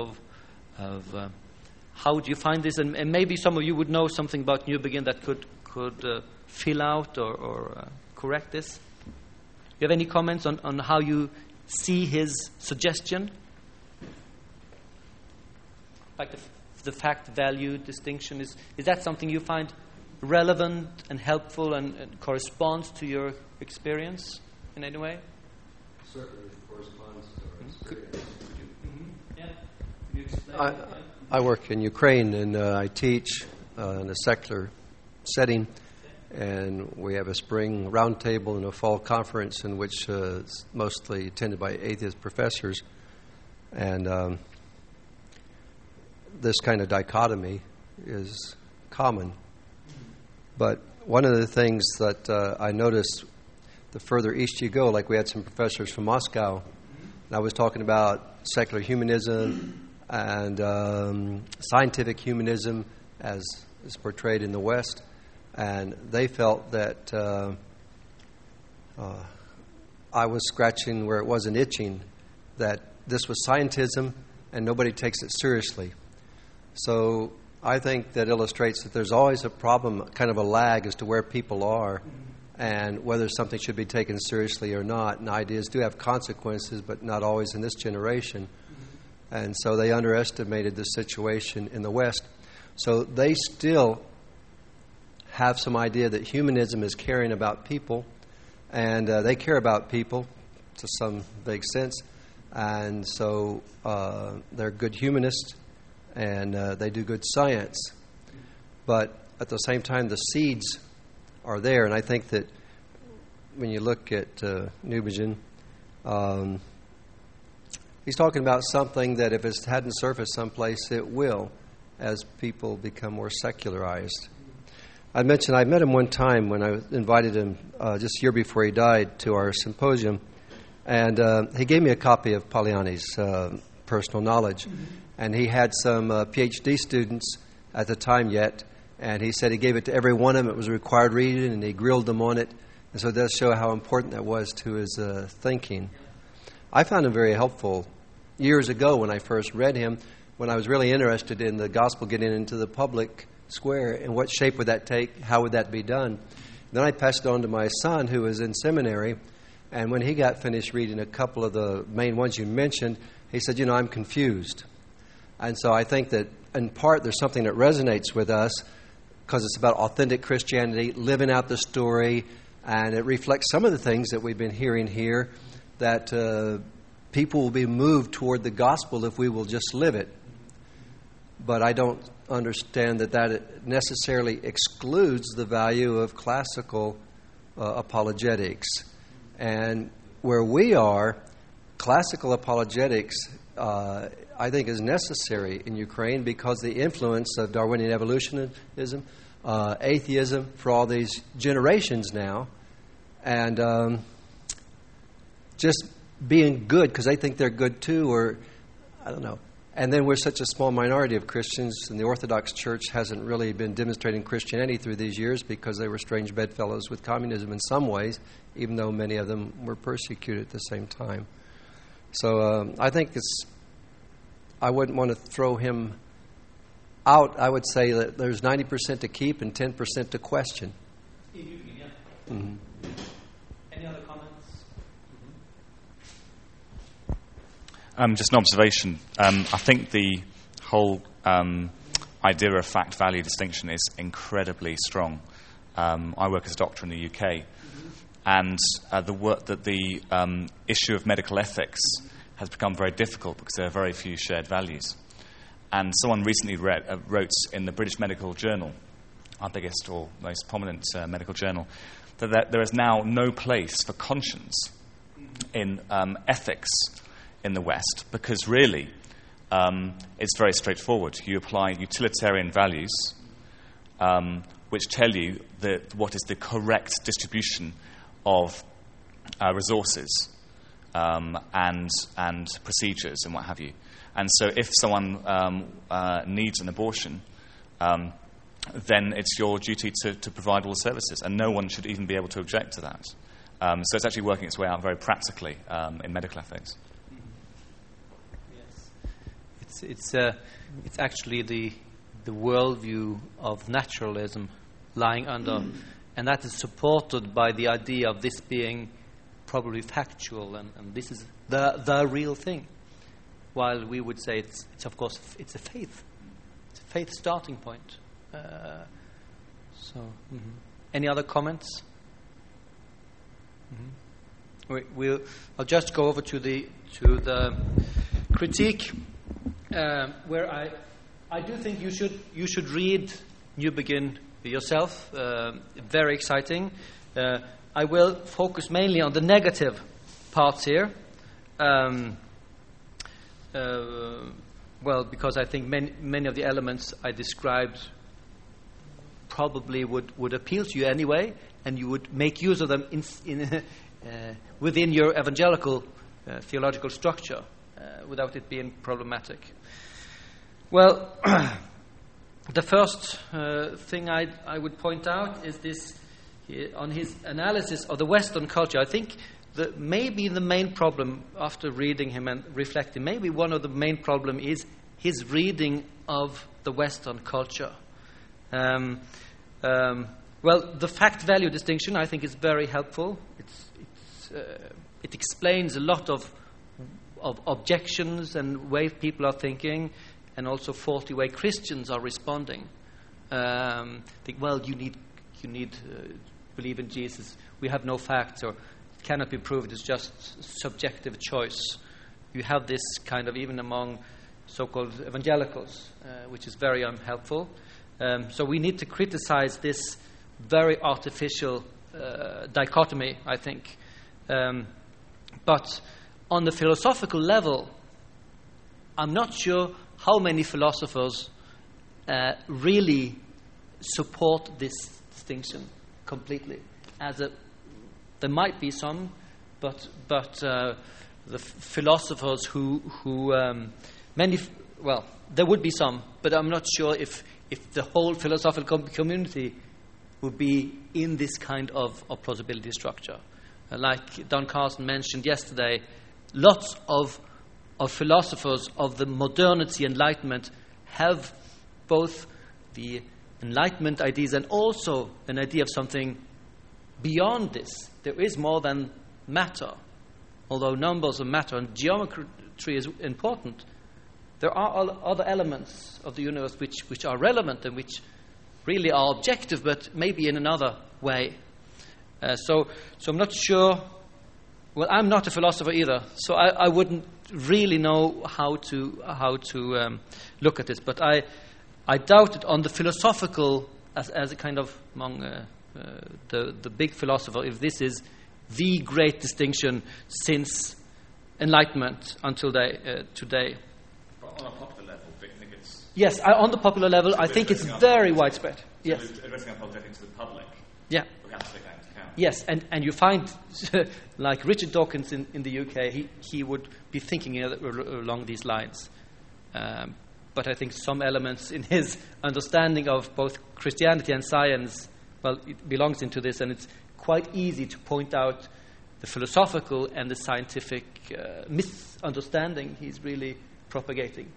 how would you find this, and maybe some of you would know something about Newbegin that could fill out or correct this. Do you have any comments on how you see his suggestion? Like the fact-value distinction, is that something you find relevant and helpful and corresponds to your experience in any way? Certainly corresponds to our experience. Could you explain? I work in Ukraine, and I teach in a secular setting, and we have a spring roundtable and a fall conference in which is mostly attended by atheist professors, and this kind of dichotomy is common. But one of the things that I noticed, the further east you go, like we had some professors from Moscow, and I was talking about secular humanism and scientific humanism as is portrayed in the West, and they felt that I was scratching where it wasn't itching, that this was scientism and nobody takes it seriously. So I think that illustrates that there's always a problem, kind of a lag as to where people are and whether something should be taken seriously or not. And ideas do have consequences, but not always in this generation. And so they underestimated the situation in the West. So they still have some idea that humanism is caring about people, and they care about people to some vague sense. And so they're good humanists, and they do good science. But at the same time, the seeds are there. And I think that when you look at Newbegin, he's talking about something that if it hadn't surfaced someplace, it will, as people become more secularized. I mentioned I met him one time when I invited him just a year before he died to our symposium, and he gave me a copy of Polanyi's Personal Knowledge. And he had some PhD students at the time yet, and he said he gave it to every one of them. It was a required reading, and he grilled them on it. And so it does show how important that was to his thinking. I found him very helpful years ago when I first read him, when I was really interested in the gospel getting into the public square, and what shape would that take, how would that be done. Then I passed it on to my son, who was in seminary, and when he got finished reading a couple of the main ones you mentioned, he said, I'm confused. And so I think that, in part, there's something that resonates with us because it's about authentic Christianity, living out the story, and it reflects some of the things that we've been hearing here, that people will be moved toward the gospel if we will just live it. But I don't understand that necessarily excludes the value of classical apologetics. And where we are, classical apologetics I think is necessary in Ukraine because the influence of Darwinian evolutionism, atheism for all these generations now, and just being good because they think they're good too, or I don't know. And then we're such a small minority of Christians, and the Orthodox Church hasn't really been demonstrating Christianity through these years because they were strange bedfellows with communism in some ways, even though many of them were persecuted at the same time. So I think I wouldn't want to throw him out. I would say that there's 90% to keep and 10% to question. Mm-hmm. Any other comments? Just an observation. I think the whole idea of fact-value distinction is incredibly strong. I work as a doctor in the UK, and the work that the issue of medical ethics has become very difficult because there are very few shared values. And someone recently wrote in the British Medical Journal, our biggest or most prominent medical journal, that there is now no place for conscience in ethics in the West, because really it's very straightforward. You apply utilitarian values which tell you what is the correct distribution of resources and procedures and what have you. And so if someone needs an abortion, then it's your duty to provide all the services, and no one should even be able to object to that. So it's actually working its way out very practically in medical ethics. Yes, it's actually the worldview of naturalism lying under, and that is supported by the idea of this being probably factual, and this is the real thing. While we would say it's of course it's a faith starting point. Any other comments? I'll just go over to the critique, where I do think you should read New Begin yourself. Very exciting. I will focus mainly on the negative parts here. Well, because I think many of the elements I described probably would appeal to you anyway, and you would make use of them within your evangelical theological structure without it being problematic. Well, the first thing I would point out is this on his analysis of the Western culture. I think maybe the main problem, after reading him and reflecting, maybe one of the main problem is his reading of the Western culture. Well, the fact-value distinction I think is very helpful. It explains a lot of objections and way people are thinking, and also faulty way Christians are responding. Think, well, you need believe in Jesus. We have no facts, or it cannot be proved. It's just subjective choice. You have this kind of even among so-called evangelicals, which is very unhelpful. So we need to criticize this very artificial dichotomy, I think. But on the philosophical level, I'm not sure how many philosophers really support this distinction completely. There might be some, but the philosophers who there would be some, but I'm not sure if the whole philosophical community would be in this kind of plausibility structure. Like Don Carson mentioned yesterday, lots of philosophers of the modernity Enlightenment have both the Enlightenment ideas and also an idea of something beyond this. There is more than matter. Although numbers are matter and geometry is important, there are other elements of the universe which are relevant and which really are objective, but maybe in another way. So I'm not sure. Well, I'm not a philosopher either, so I wouldn't really know how to look at this. But I doubt it on the philosophical as a kind of among the big philosopher, if this is the great distinction since Enlightenment until today. On a popular level, do you think it's... Yes, on the popular level, I think it's very widespread. Yes. Addressing apologetics to the public. Yeah. We have to take that into account. Yes, and you find, like Richard Dawkins in the UK, he would be thinking along these lines. But I think some elements in his understanding of both Christianity and science, well, it belongs into this, and it's quite easy to point out the philosophical and the scientific misunderstanding he's really propagating.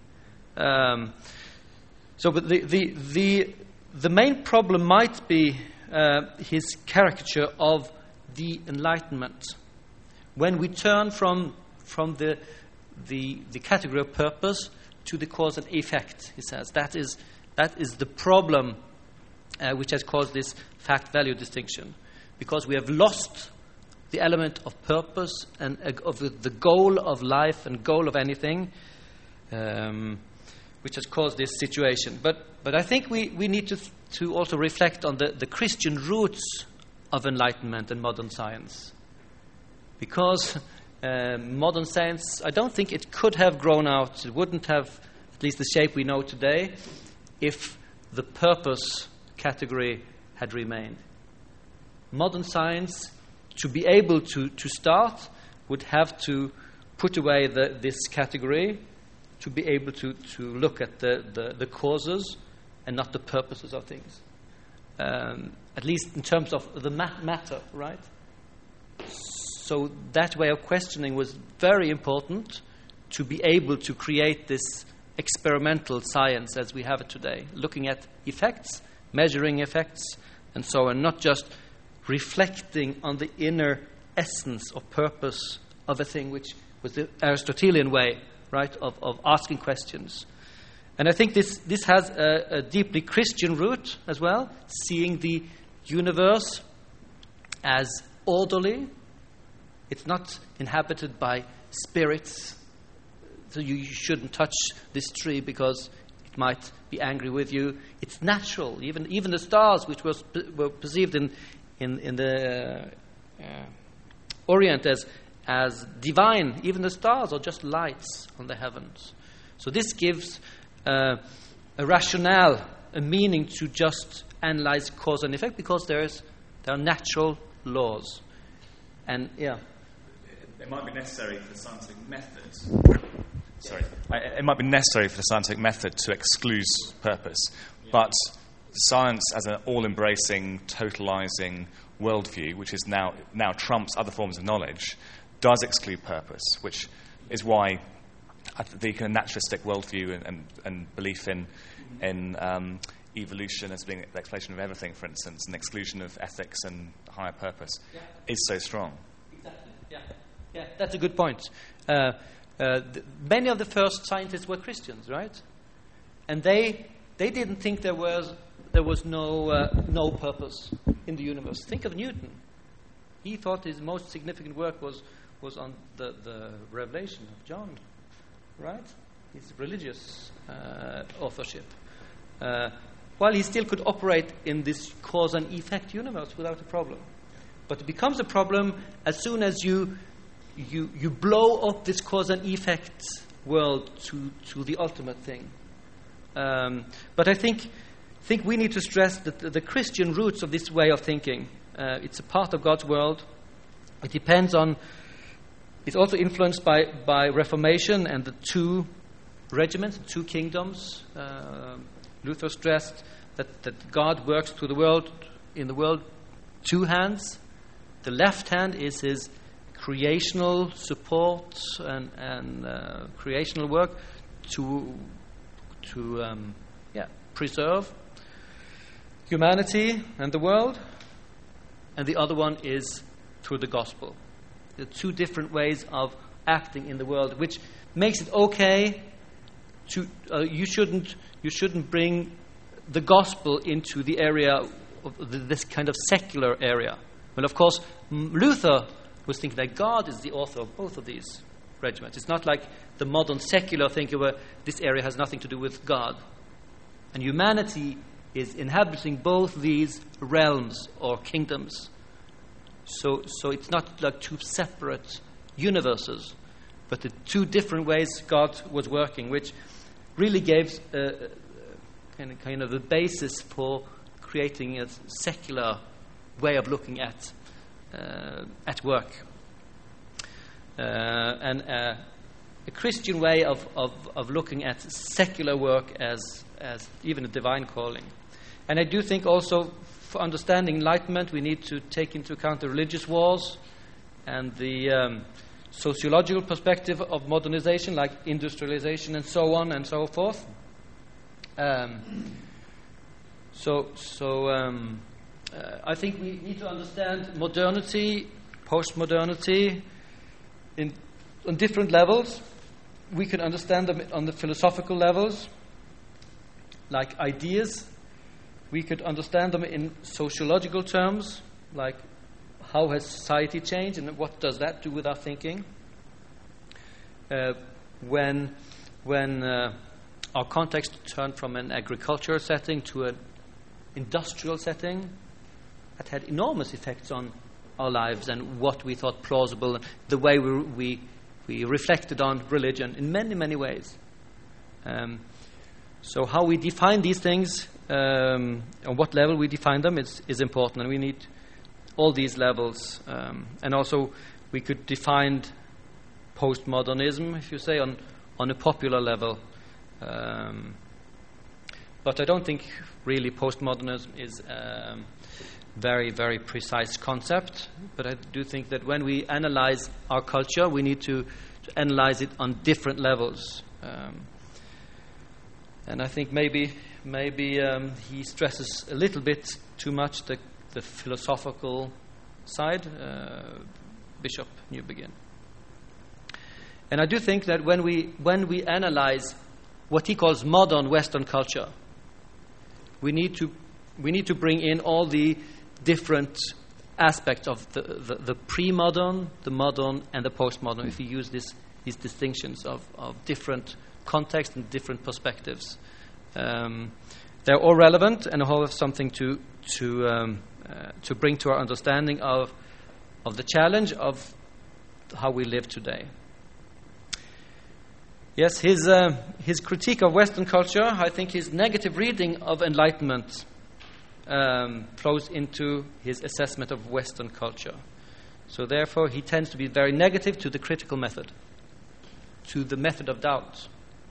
But the main problem might be his caricature of the Enlightenment. When we turn from the category of purpose to the cause and effect, he says that is the problem which has caused this fact-value distinction, because we have lost the element of purpose and of the goal of life and goal of anything, which has caused this situation. But I think we need to also reflect on the Christian roots of Enlightenment and modern science. Because modern science, I don't think it could have grown out, it wouldn't have at least the shape we know today, if the purpose category had remained. Modern science, to be able to start, would have to put away this category to be able to look at the causes and not the purposes of things. At least in terms of the matter, right? So that way of questioning was very important to be able to create this experimental science as we have it today, looking at effects, measuring effects, and so on, not just reflecting on the inner essence or purpose of a thing, which was the Aristotelian way, right, of asking questions. And I think this has a deeply Christian root as well, seeing the universe as orderly. It's not inhabited by spirits, so you shouldn't touch this tree because it might be angry with you. It's natural. Even the stars, which were perceived in the Orient as divine, even the stars are just lights on the heavens. So this gives a rationale, a meaning to just analyze cause and effect, because there are natural laws. And it might be necessary for the scientific method. It might be necessary for the scientific method to exclude purpose, but science as an all-embracing, totalizing worldview, which is now trumps other forms of knowledge, does exclude purpose, which is why the kind of naturalistic worldview and belief in evolution as being the explanation of everything, for instance, and exclusion of ethics and higher purpose is so strong. Exactly. Yeah, that's a good point. Many of the first scientists were Christians, right? And they didn't think there was no purpose in the universe. Think of Newton. He thought his most significant work was on the revelation of John, right? His religious authorship. While he still could operate in this cause and effect universe without a problem. But it becomes a problem as soon as you blow up this cause and effect world to the ultimate thing. But I think we need to stress that the Christian roots of this way of thinking, it's a part of God's world. It depends on, it's also influenced by Reformation and the two regiments, the two kingdoms. Luther stressed that God works through the world, in the world, two hands. The left hand is his creational support and creational work to preserve humanity and the world, and the other one is through the gospel. There are two different ways of acting in the world, which makes it okay to you shouldn't bring the gospel into the area of this kind of secular area. Well, of course, Luther was thinking that God is the author of both of these regiments. It's not like the modern secular thinking where this area has nothing to do with God. And humanity is inhabiting both these realms or kingdoms. So it's not like two separate universes, but the two different ways God was working, which really gave kind of a basis for creating a secular way of looking at work, and a Christian way of looking at secular work as even a divine calling. And I do think also, for understanding Enlightenment, we need to take into account the religious wars and the sociological perspective of modernization, like industrialization and so on and so forth. I think we need to understand modernity, postmodernity, on different levels. We can understand them on the philosophical levels, like ideas. We could understand them in sociological terms, like how has society changed and what does that do with our thinking. When our context turned from an agricultural setting to an industrial setting, that had enormous effects on our lives and what we thought plausible, and the way we reflected on religion in many, many ways. So how we define these things, on what level we define them, is important, and we need all these levels. And also we could define postmodernism, if you say, on on a popular level. But I don't think really postmodernism is a very, very precise concept. But I do think that when we analyze our culture, we need to analyze it on different levels. And I think maybe he stresses a little bit too much the philosophical side, Bishop Newbigin. And I do think that when we analyze what he calls modern Western culture, we need to bring in all the different aspects of the pre-modern, the modern, and the postmodern. If we use these distinctions of different contexts and different perspectives, they're all relevant and all have something to bring to our understanding of the challenge of how we live today. Yes, his critique of Western culture, I think his negative reading of Enlightenment flows into his assessment of Western culture. So therefore, he tends to be very negative to the critical method, to the method of doubt.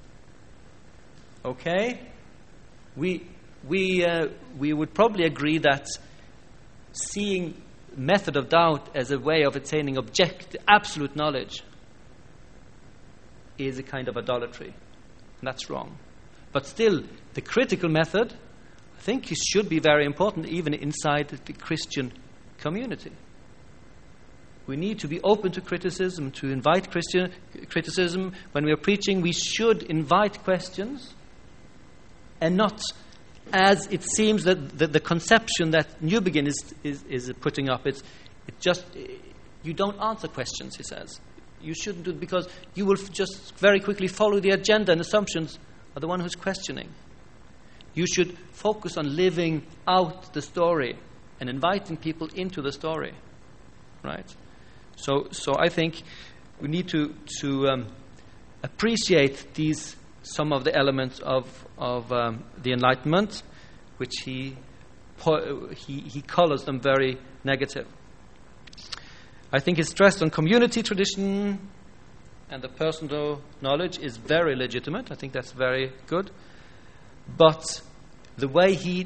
Okay? We would probably agree that seeing method of doubt as a way of attaining absolute knowledge is a kind of idolatry. And that's wrong. But still, the critical method, I think, should be very important even inside the Christian community. We need to be open to criticism, to invite criticism. When we are preaching, we should invite questions, and not, as it seems that the conception that Newbigin is putting up, you don't answer questions, he says. You shouldn't do it because you will just very quickly follow the agenda and assumptions of the one who's questioning. You should focus on living out the story and inviting people into the story, right? So I think we need to appreciate some of the elements of the Enlightenment, which he colors them very negative. I think his stress on community tradition and the personal knowledge is very legitimate. I think that's very good. But the way he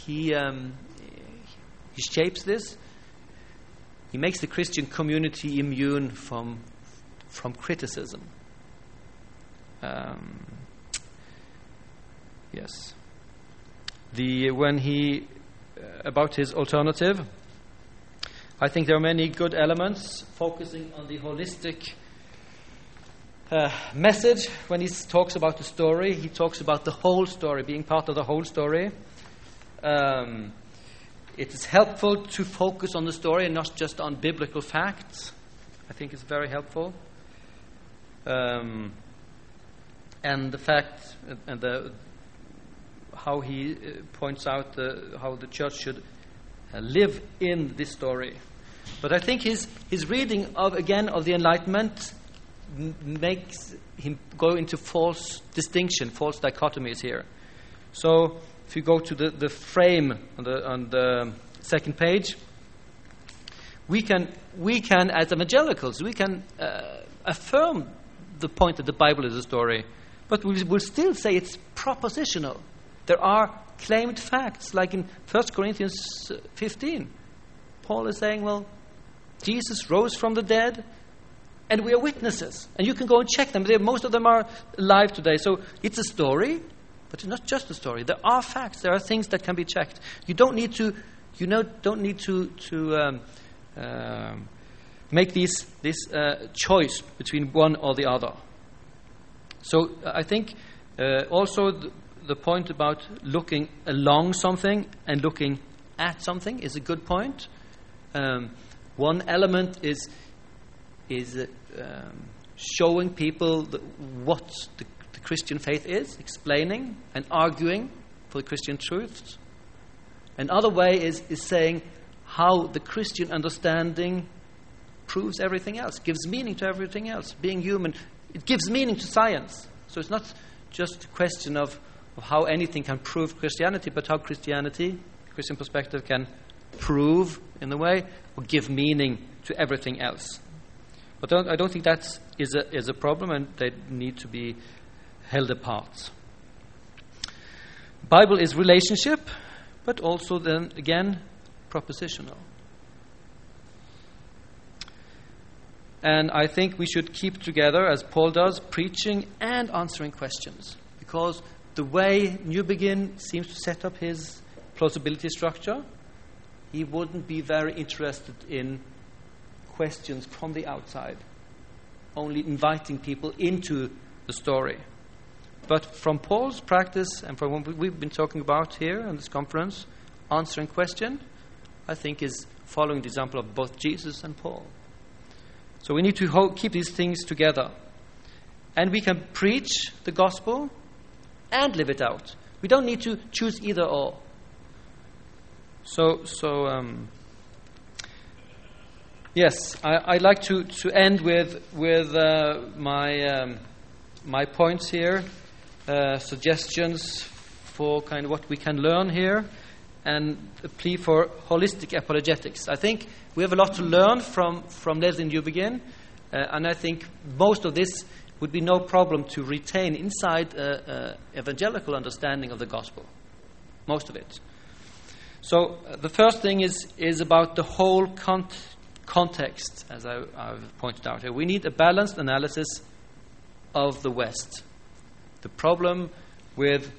shapes this, he makes the Christian community immune from criticism. Yes. About his alternative, I think there are many good elements focusing on the holistic message. When he talks about the story, he talks about the whole story, being part of the whole story. It is helpful to focus on the story and not just on biblical facts. I think it's very helpful. And the fact and how he points out how the church should live in this story. But I think his reading of the Enlightenment makes him go into false distinction, false dichotomies here. So if you go to the frame on the second page, we can as evangelicals, we can affirm the point that the Bible is a story, but we will still say it's propositional. There are claimed facts, like in 1 Corinthians 15. Paul is saying, well, Jesus rose from the dead, and we are witnesses. And you can go and check them. Most of them are alive today. So it's a story, but it's not just a story. There are facts. There are things that can be checked. You don't need to make this choice between one or the other. So I think also the point about looking along something and looking at something is a good point. One element is showing people what the Christian faith is, explaining and arguing for the Christian truths. Another way is saying how the Christian understanding proves everything else, gives meaning to everything else. Being human, it gives meaning to science. So it's not just a question of how anything can prove Christianity, but how Christianity, Christian perspective, can prove, in a way, or give meaning to everything else. But I don't think that is a problem, and they need to be held apart. Bible is relationship, but also then again propositional. And I think we should keep together, as Paul does, preaching and answering questions, because the way New Begin seems to set up his plausibility structure, he wouldn't be very interested in questions from the outside, only inviting people into the story. But from Paul's practice and from what we've been talking about here in this conference, answering question, I think is following the example of both Jesus and Paul. So we need to keep these things together. And we can preach the gospel and live it out. We don't need to choose either or. Yes, I'd like to end with my points here, suggestions for kind of what we can learn here, and a plea for holistic apologetics. I think we have a lot to learn from Leslie New Begin, and I think most of this would be no problem to retain inside evangelical understanding of the gospel. Most of it. So the first thing is about the whole context, as I've pointed out here. We need a balanced analysis of the West. The problem with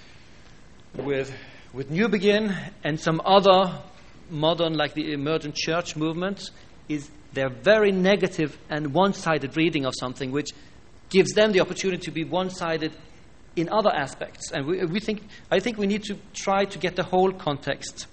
New Begin and some other modern, like the emergent church movement, is their very negative and one-sided reading of something, which gives them the opportunity to be one-sided in other aspects. And I think we need to try to get the whole context.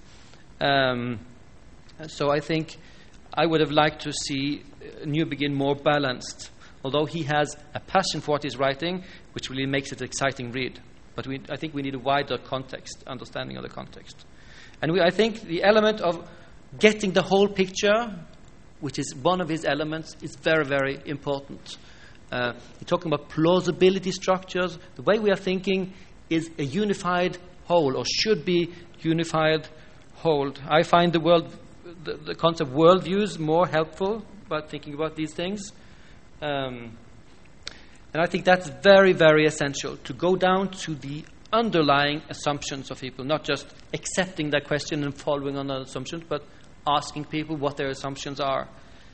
So I think I would have liked to see New Begin more balanced, although he has a passion for what he's writing, which really makes it an exciting read. But I think we need a wider context, understanding of the context. And I think the element of getting the whole picture, which is one of his elements, is very, very important. You're talking about plausibility structures. The way we are thinking is a unified whole, or should be unified whole. I find the concept of worldviews more helpful about thinking about these things. And I think that's very, very essential, to go down to the underlying assumptions of people, not just accepting their question and following on their assumptions, but asking people what their assumptions are.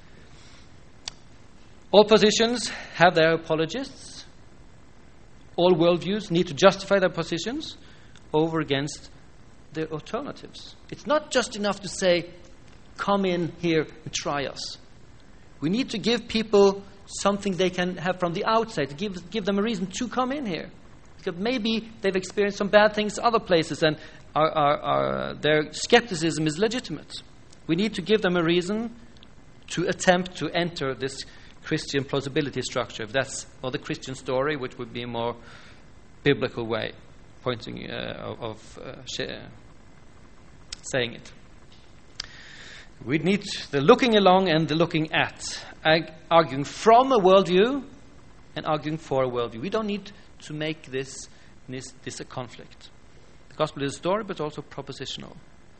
All positions have their apologists. All worldviews need to justify their positions over against their alternatives. It's not just enough to say, come in here and try us. We need to give people something they can have from the outside, to give them a reason to come in here. Because maybe they've experienced some bad things other places, and their skepticism is legitimate. We need to give them a reason to attempt to enter this Christian plausibility structure, or the Christian story, which would be a more biblical way saying it. We need the looking along and the looking at, arguing from a worldview and arguing for a worldview. We don't need to make this a conflict. The gospel is a story, but also propositional.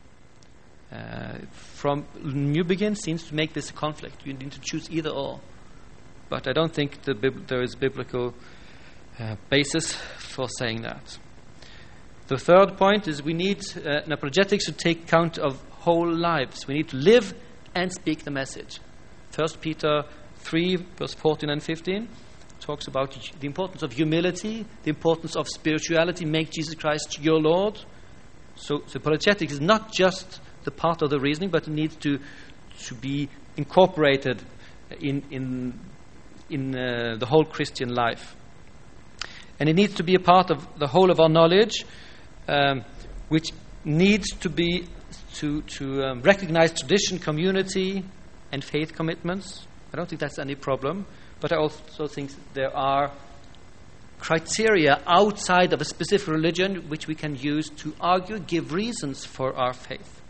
From New Begin seems to make this a conflict. You need to choose either or. But I don't think there is biblical basis for saying that. The third point is we need an apologetics to take count of whole lives. We need to live and speak the message. 1 Peter 3, verse 14 and 15 talks about the importance of humility, the importance of spirituality, make Jesus Christ your Lord. So apologetics is not just the part of the reasoning, but it needs to be incorporated in the whole Christian life. And it needs to be a part of the whole of our knowledge, which needs to be to recognize tradition, community, and faith commitments. I don't think that's any problem, but I also think there are criteria outside of a specific religion which we can use to argue, give reasons for our faith.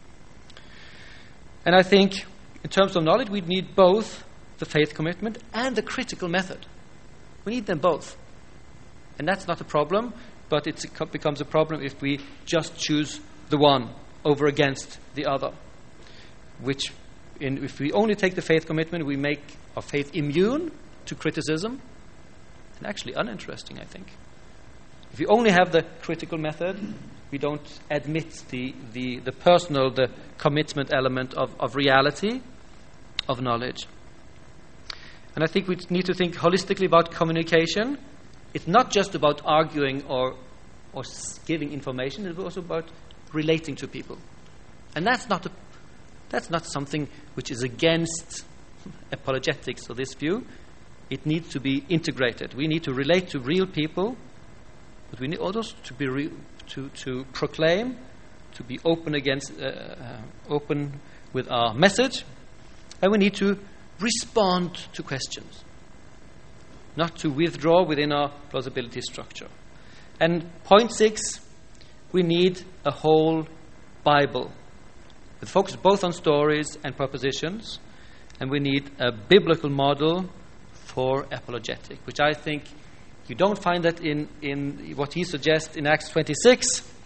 And I think in terms of knowledge, we need both the faith commitment and the critical method. We need them both. And that's not a problem, but it becomes a problem if we just choose the one over against the other, which if we only take the faith commitment, we make our faith immune to criticism, and actually uninteresting, I think. If we only have the critical method, we don't admit the personal, the commitment element of reality, of knowledge. And I think we need to think holistically about communication. It's not just about arguing or giving information, it's also about relating to people. And that's not something which is against apologetics or this view. It needs to be integrated. We need to relate to real people, but we need also to be to proclaim, to be open open with our message, and we need to respond to questions, not to withdraw within our plausibility structure. And point 6, we need a whole Bible with focus both on stories and propositions, and we need a biblical model for apologetic, which I think you don't find that in what he suggests in Acts 26,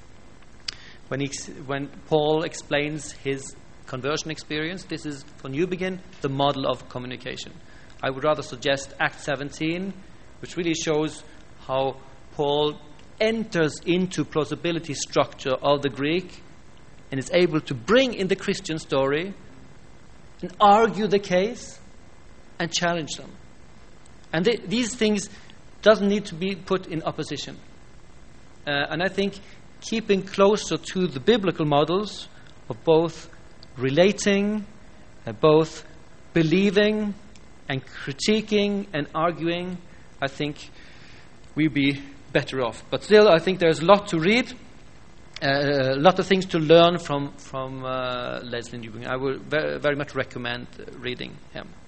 when Paul explains his conversion experience. This is, for Newbegin, the model of communication. I would rather suggest Acts 17, which really shows how Paul enters into plausibility structure of the Greek and is able to bring in the Christian story and argue the case and challenge them. And these things doesn't need to be put in opposition. And I think keeping closer to the biblical models of both relating, both believing and critiquing and arguing, I think we'd be better off. But still, I think there's a lot to read, a lot of things to learn from Leslie Newbegin. I would very much recommend reading him.